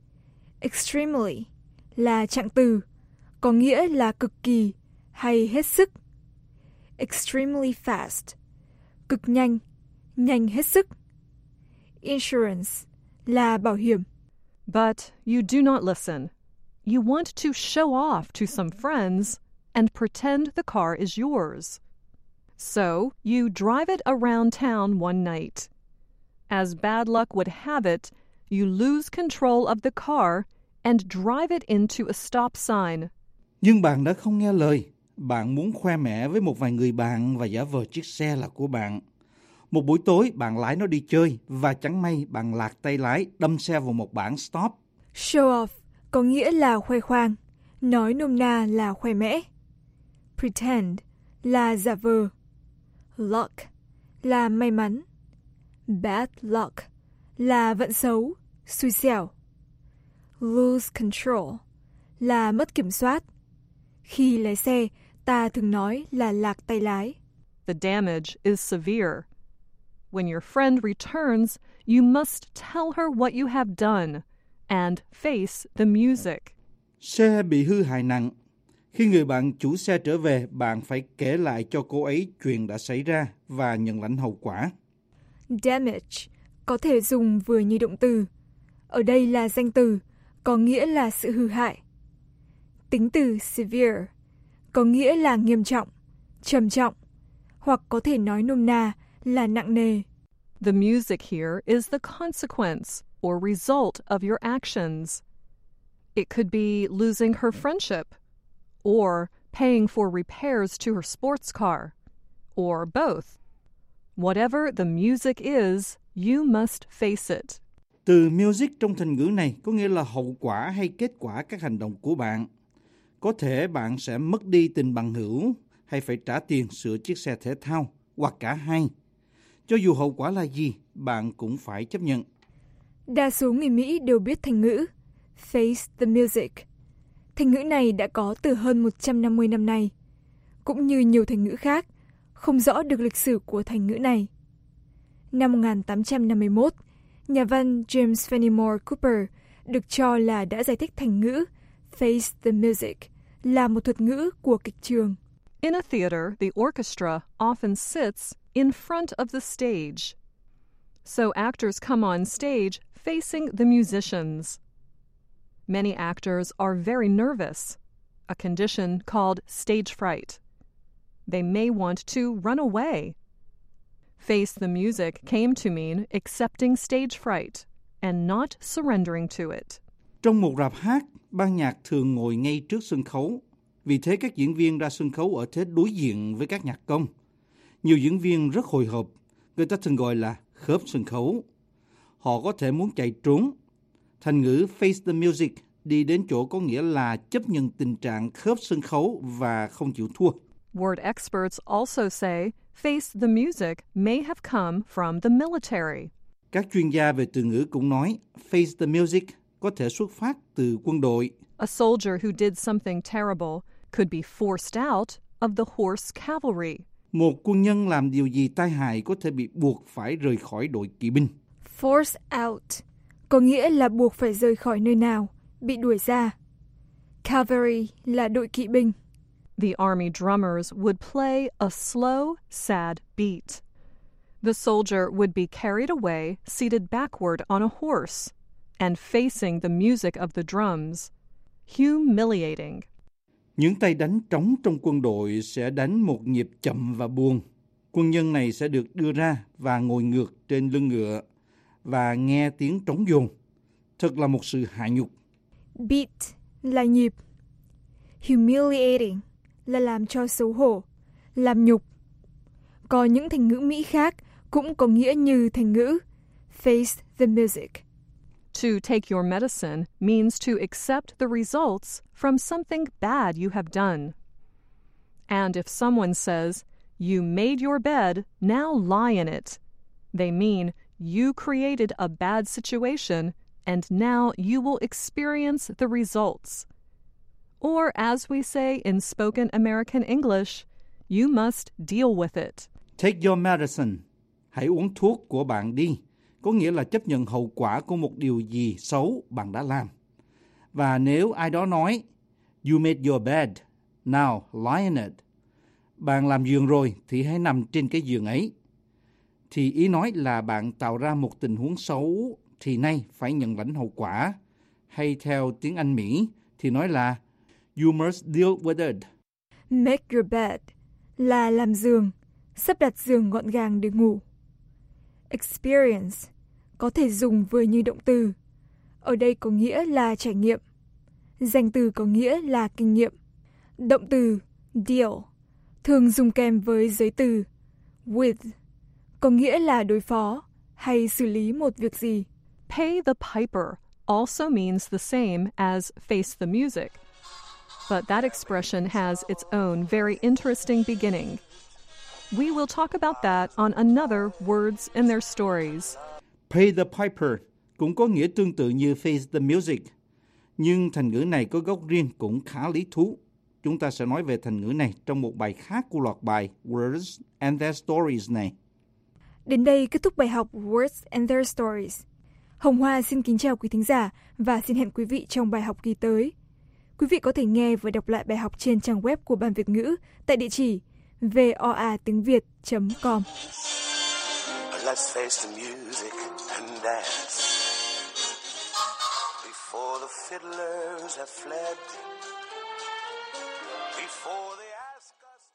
Extremely là trạng từ, có nghĩa là cực kỳ hay hết sức. Extremely fast, cực nhanh, nhanh hết sức. Insurance là bảo hiểm. But you do not listen. You want to show off to some friends and pretend the car is yours. So you drive it around town one night. As bad luck would have it, you lose control of the car and drive it into a stop sign. Nhưng bạn đã không nghe lời. Bạn muốn khoe mẽ với một vài người bạn và giả vờ chiếc xe là của bạn. Một buổi tối bạn lái nó đi chơi và chẳng may bạn lạc tay lái đâm xe vào một bảng stop. Show off có nghĩa là khoe khoang, nói nôm na là khoe mẽ. Pretend là giả vờ. Luck là may mắn. Bad luck là vận xấu, xui xẻo. Lose control là mất kiểm soát. Khi lái xe, ta thường nói là lạc tay lái. The damage is severe. When your friend returns, you must tell her what you have done and face the music. Xe bị hư hại nặng. Khi người bạn chủ xe trở về, bạn phải kể lại cho cô ấy chuyện đã xảy ra và nhận lãnh hậu quả. Damage có thể dùng vừa như động từ. Ở đây là danh từ, có nghĩa là sự hư hại. Tính từ severe có nghĩa là nghiêm trọng, trầm trọng, hoặc có thể nói nôm na là nặng nề. The music here is the consequence or result of your actions. It could be losing her friendship, or paying for repairs to her sports car, or both. Whatever the music is, you must face it. Từ music trong thành ngữ này có nghĩa là hậu quả hay kết quả các hành động của bạn. Có thể bạn sẽ mất đi tình bằng hữu hay phải trả tiền sửa chiếc xe thể thao, hoặc cả hai. Cho dù hậu quả là gì, bạn cũng phải chấp nhận. Đa số người Mỹ đều biết thành ngữ face the music. Thành ngữ này đã có từ hơn một trăm năm mươi năm nay. Cũng như nhiều thành ngữ khác, không rõ được lịch sử của thành ngữ này. Năm một nghìn tám trăm năm mươi mốt, nhà văn James Fenimore Cooper được cho là đã giải thích thành ngữ face the music là một thuật ngữ của kịch trường. In a theater, the orchestra often sits in front of the stage. So actors come on stage facing the musicians. Many actors are very nervous, a condition called stage fright. They may want to run away. Face the music came to mean accepting stage fright and not surrendering to it. Trong một rạp hát, ban nhạc thường ngồi ngay trước sân khấu. Vì thế các diễn viên ra sân khấu ở thế đối diện với các nhạc công. Nhiều diễn viên rất hồi hộp, người ta thường gọi là khớp sân khấu. Họ có thể muốn chạy trốn. Thành ngữ face the music đi đến chỗ có nghĩa là chấp nhận tình trạng khớp sân khấu và không chịu thua. Word experts also say face the music may have come from the military. Các chuyên gia về từ ngữ cũng nói face the music có thể xuất phát từ quân đội. A soldier who did something terrible could be forced out of the horse cavalry. Một quân nhân làm điều gì tai hại có thể bị buộc phải rời khỏi đội kỵ binh. Force out có nghĩa là buộc phải rời khỏi nơi nào, bị đuổi ra. Cavalry là đội kỵ binh. The army drummers would play a slow, sad beat. The soldier would be carried away, seated backward on a horse, and facing the music of the drums. Humiliating. Những tay đánh trống trong quân đội sẽ đánh một nhịp chậm và buồn. Quân nhân này sẽ được đưa ra và ngồi ngược trên lưng ngựa và nghe tiếng trống dồn. Thật là một sự hạ nhục. Beat là nhịp. Humiliating là làm cho xấu hổ, làm nhục. Có những thành ngữ Mỹ khác cũng có nghĩa như thành ngữ face the music. To take your medicine means to accept the results from something bad you have done. And if someone says, "You made your bed, now lie in it," they mean you created a bad situation and now you will experience the results. Or as we say in spoken American English, you must deal with it. Take your medicine. Hãy uống thuốc của bạn đi. Có nghĩa là chấp nhận hậu quả của một điều gì xấu bạn đã làm. Và nếu ai đó nói, "You made your bed, now lie in it." Bạn làm giường rồi thì hãy nằm trên cái giường ấy. Thì ý nói là bạn tạo ra một tình huống xấu thì nay phải nhận lãnh hậu quả. Hay theo tiếng Anh Mỹ thì nói là you must deal with it. Make your bed là làm giường, sắp đặt giường gọn gàng để ngủ. Experience có thể dùng với như động từ. Ở đây có nghĩa là trải nghiệm. Danh từ có nghĩa là kinh nghiệm. Động từ deal thường dùng kèm với giới từ with, có nghĩa là đối phó hay xử lý một việc gì. Pay the piper also means the same as face the music. But that expression has its own very interesting beginning. We will talk about that on another Words and Their Stories. Pay the piper cũng có nghĩa tương tự như face the music, nhưng thành ngữ này có gốc riêng cũng khá lý thú. Chúng ta sẽ nói về thành ngữ này trong một bài khác của loạt bài Words and Their Stories này. Đến đây kết thúc bài học Words and Their Stories. Hồng Hoa xin kính chào quý thính giả và xin hẹn quý vị trong bài học kỳ tới. Quý vị có thể nghe và đọc lại bài học trên trang web của Ban Việt ngữ tại địa chỉ voa tiếng việt chấm com. Let's face the music and dance before the fiddlers have fled. Before they ask us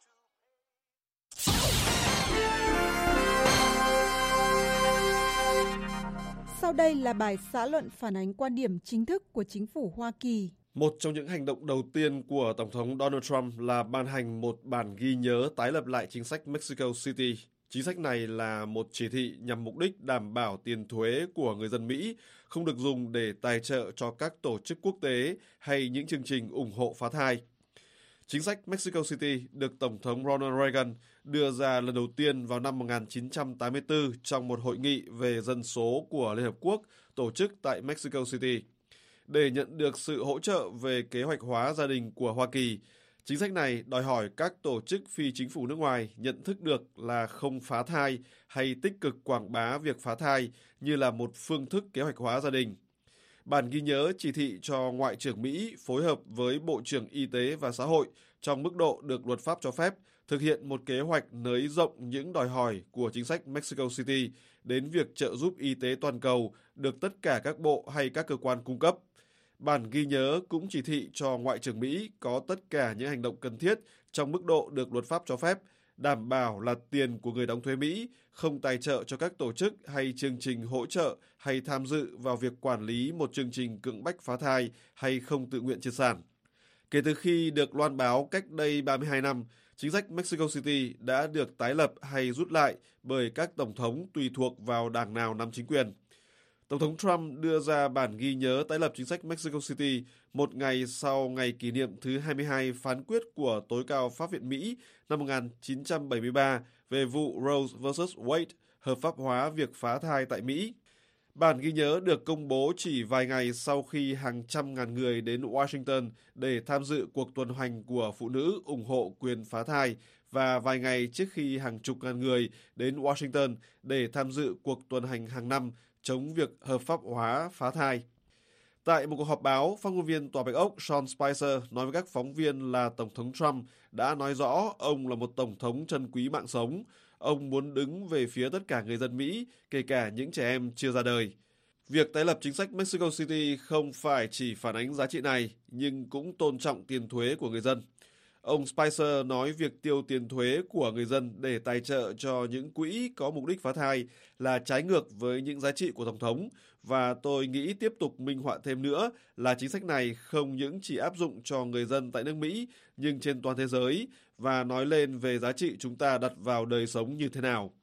to... Sau đây là bài xã luận phản ánh quan điểm chính thức của chính phủ Hoa Kỳ. Một trong những hành động đầu tiên của Tổng thống Donald Trump là ban hành một bản ghi nhớ tái lập lại chính sách Mexico City. Chính sách này là một chỉ thị nhằm mục đích đảm bảo tiền thuế của người dân Mỹ không được dùng để tài trợ cho các tổ chức quốc tế hay những chương trình ủng hộ phá thai. Chính sách Mexico City được Tổng thống Ronald Reagan đưa ra lần đầu tiên vào năm một nghìn chín trăm tám mươi tư trong một hội nghị về dân số của Liên Hợp Quốc tổ chức tại Mexico City. Để nhận được sự hỗ trợ về kế hoạch hóa gia đình của Hoa Kỳ, chính sách này đòi hỏi các tổ chức phi chính phủ nước ngoài nhận thức được là không phá thai hay tích cực quảng bá việc phá thai như là một phương thức kế hoạch hóa gia đình. Bản ghi nhớ chỉ thị cho Ngoại trưởng Mỹ phối hợp với Bộ trưởng Y tế và Xã hội trong mức độ được luật pháp cho phép thực hiện một kế hoạch nới rộng những đòi hỏi của chính sách Mexico City đến việc trợ giúp y tế toàn cầu được tất cả các bộ hay các cơ quan cung cấp. Bản ghi nhớ cũng chỉ thị cho Ngoại trưởng Mỹ có tất cả những hành động cần thiết trong mức độ được luật pháp cho phép, đảm bảo là tiền của người đóng thuế Mỹ không tài trợ cho các tổ chức hay chương trình hỗ trợ hay tham dự vào việc quản lý một chương trình cưỡng bách phá thai hay không tự nguyện triệt sản. Kể từ khi được loan báo cách đây ba mươi hai năm, chính sách Mexico City đã được tái lập hay rút lại bởi các tổng thống tùy thuộc vào đảng nào nắm chính quyền. Tổng thống Trump đưa ra bản ghi nhớ tái lập chính sách Mexico City một ngày sau ngày kỷ niệm thứ hai mươi hai phán quyết của tối cao Pháp viện Mỹ năm một nghìn chín trăm bảy mươi ba về vụ Roe versus Wade hợp pháp hóa việc phá thai tại Mỹ. Bản ghi nhớ được công bố chỉ vài ngày sau khi hàng trăm ngàn người đến Washington để tham dự cuộc tuần hành của phụ nữ ủng hộ quyền phá thai và vài ngày trước khi hàng chục ngàn người đến Washington để tham dự cuộc tuần hành hàng năm chống việc hợp pháp hóa phá thai. Tại một cuộc họp báo, phát ngôn viên Tòa Bạch Ốc Sean Spicer nói với các phóng viên là Tổng thống Trump đã nói rõ ông là một Tổng thống trân quý mạng sống. Ông muốn đứng về phía tất cả người dân Mỹ, kể cả những trẻ em chưa ra đời. Việc tái lập chính sách Mexico City không phải chỉ phản ánh giá trị này, nhưng cũng tôn trọng tiền thuế của người dân. Ông Spicer nói việc tiêu tiền thuế của người dân để tài trợ cho những quỹ có mục đích phá thai là trái ngược với những giá trị của Tổng thống, và tôi nghĩ tiếp tục minh họa thêm nữa là chính sách này không những chỉ áp dụng cho người dân tại nước Mỹ, nhưng trên toàn thế giới, và nói lên về giá trị chúng ta đặt vào đời sống như thế nào.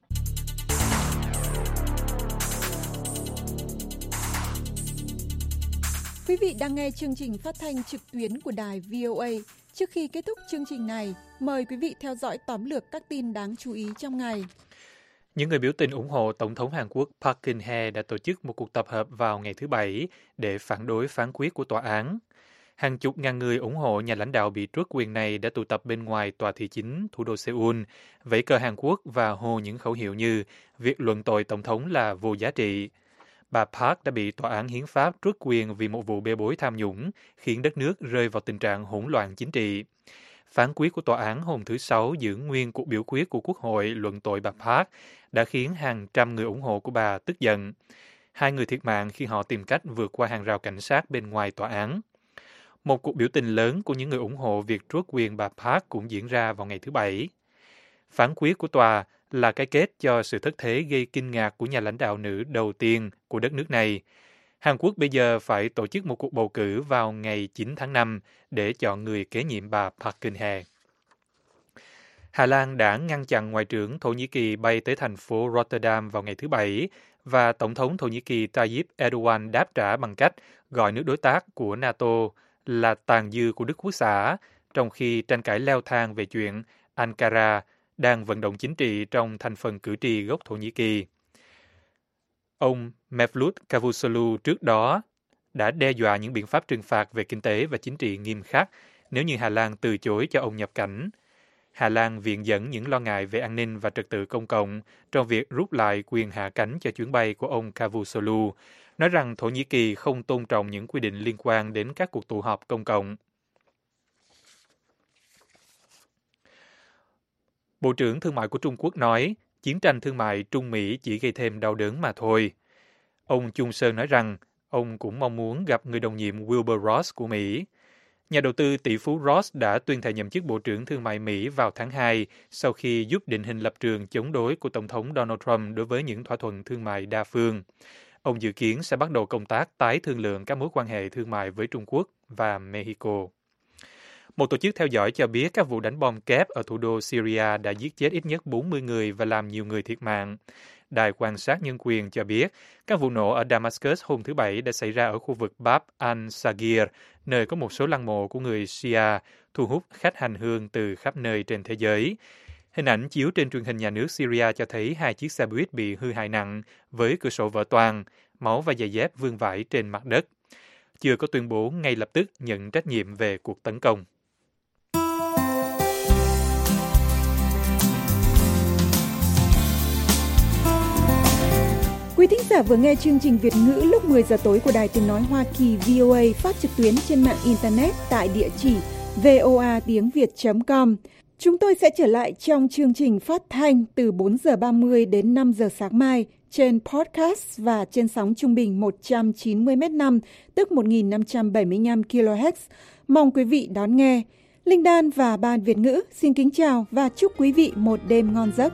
Quý vị đang nghe chương trình phát thanh trực tuyến của đài vê o a. Trước khi kết thúc chương trình này, mời quý vị theo dõi tóm lược các tin đáng chú ý trong ngày. Những người biểu tình ủng hộ Tổng thống Hàn Quốc Park Geun-hye đã tổ chức một cuộc tập hợp vào ngày thứ Bảy để phản đối phán quyết của tòa án. Hàng chục ngàn người ủng hộ nhà lãnh đạo bị truất quyền này đã tụ tập bên ngoài tòa thị chính thủ đô Seoul, vẫy cờ Hàn Quốc và hô những khẩu hiệu như việc luận tội Tổng thống là vô giá trị. Bà Park đã bị tòa án hiến pháp truất quyền vì một vụ bê bối tham nhũng, khiến đất nước rơi vào tình trạng hỗn loạn chính trị. Phán quyết của tòa án hôm thứ Sáu giữ nguyên cuộc biểu quyết của Quốc hội luận tội bà Park đã khiến hàng trăm người ủng hộ của bà tức giận. Hai người thiệt mạng khi họ tìm cách vượt qua hàng rào cảnh sát bên ngoài tòa án. Một cuộc biểu tình lớn của những người ủng hộ việc truất quyền bà Park cũng diễn ra vào ngày thứ Bảy. Phán quyết của tòa là cái kết cho sự thất thế gây kinh ngạc của nhà lãnh đạo nữ đầu tiên của đất nước này. Hàn Quốc bây giờ phải tổ chức một cuộc bầu cử vào ngày chín tháng năm để chọn người kế nhiệm bà Park Geun-hye. Hà Lan đã ngăn chặn Ngoại trưởng Thổ Nhĩ Kỳ bay tới thành phố Rotterdam vào ngày thứ Bảy, và Tổng thống Thổ Nhĩ Kỳ Tayyip Erdogan đáp trả bằng cách gọi nước đối tác của NATO là tàn dư của Đức Quốc xã, trong khi tranh cãi leo thang về chuyện Ankara đang vận động chính trị trong thành phần cử tri gốc Thổ Nhĩ Kỳ. Ông Mevlut Cavusoglu trước đó đã đe dọa những biện pháp trừng phạt về kinh tế và chính trị nghiêm khắc nếu như Hà Lan từ chối cho ông nhập cảnh. Hà Lan viện dẫn những lo ngại về an ninh và trật tự công cộng trong việc rút lại quyền hạ cánh cho chuyến bay của ông Cavusoglu, nói rằng Thổ Nhĩ Kỳ không tôn trọng những quy định liên quan đến các cuộc tụ họp công cộng. Bộ trưởng Thương mại của Trung Quốc nói, chiến tranh thương mại Trung Mỹ chỉ gây thêm đau đớn mà thôi. Ông Chung Sơn nói rằng, ông cũng mong muốn gặp người đồng nhiệm Wilbur Ross của Mỹ. Nhà đầu tư tỷ phú Ross đã tuyên thệ nhậm chức Bộ trưởng Thương mại Mỹ vào tháng hai sau khi giúp định hình lập trường chống đối của Tổng thống Donald Trump đối với những thỏa thuận thương mại đa phương. Ông dự kiến sẽ bắt đầu công tác tái thương lượng các mối quan hệ thương mại với Trung Quốc và Mexico. Một tổ chức theo dõi cho biết các vụ đánh bom kép ở thủ đô Syria đã giết chết ít nhất bốn mươi người và làm nhiều người thiệt mạng. Đài quan sát nhân quyền cho biết các vụ nổ ở Damascus hôm thứ Bảy đã xảy ra ở khu vực Bab al-Sagir, nơi có một số lăng mộ của người Shia, thu hút khách hành hương từ khắp nơi trên thế giới. Hình ảnh chiếu trên truyền hình nhà nước Syria cho thấy hai chiếc xe buýt bị hư hại nặng với cửa sổ vỡ toang, máu và giày dép vương vãi trên mặt đất. Chưa có tuyên bố ngay lập tức nhận trách nhiệm về cuộc tấn công. Quý thính giả vừa nghe chương trình Việt ngữ lúc mười giờ tối của Đài Tiếng nói Hoa Kỳ vê o a phát trực tuyến trên mạng internet tại địa chỉ voa tiếng việt chấm com. Chúng tôi sẽ trở lại trong chương trình phát thanh từ bốn giờ ba mươi đến năm giờ sáng mai trên podcast và trên sóng trung bình một trăm chín mươi mét năm, tức một nghìn năm trăm bảy mươi lăm ki lô héc. Mong quý vị đón nghe. Linh Đan và Ban Việt ngữ xin kính chào và chúc quý vị một đêm ngon giấc.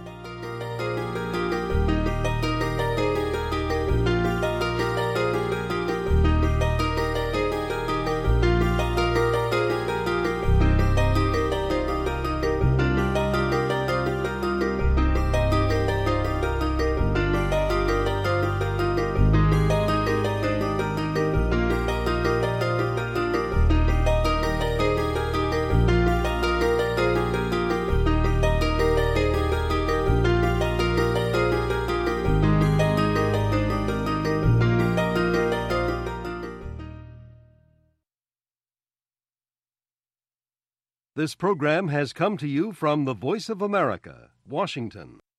This program has come to you from the Voice of America, Washington.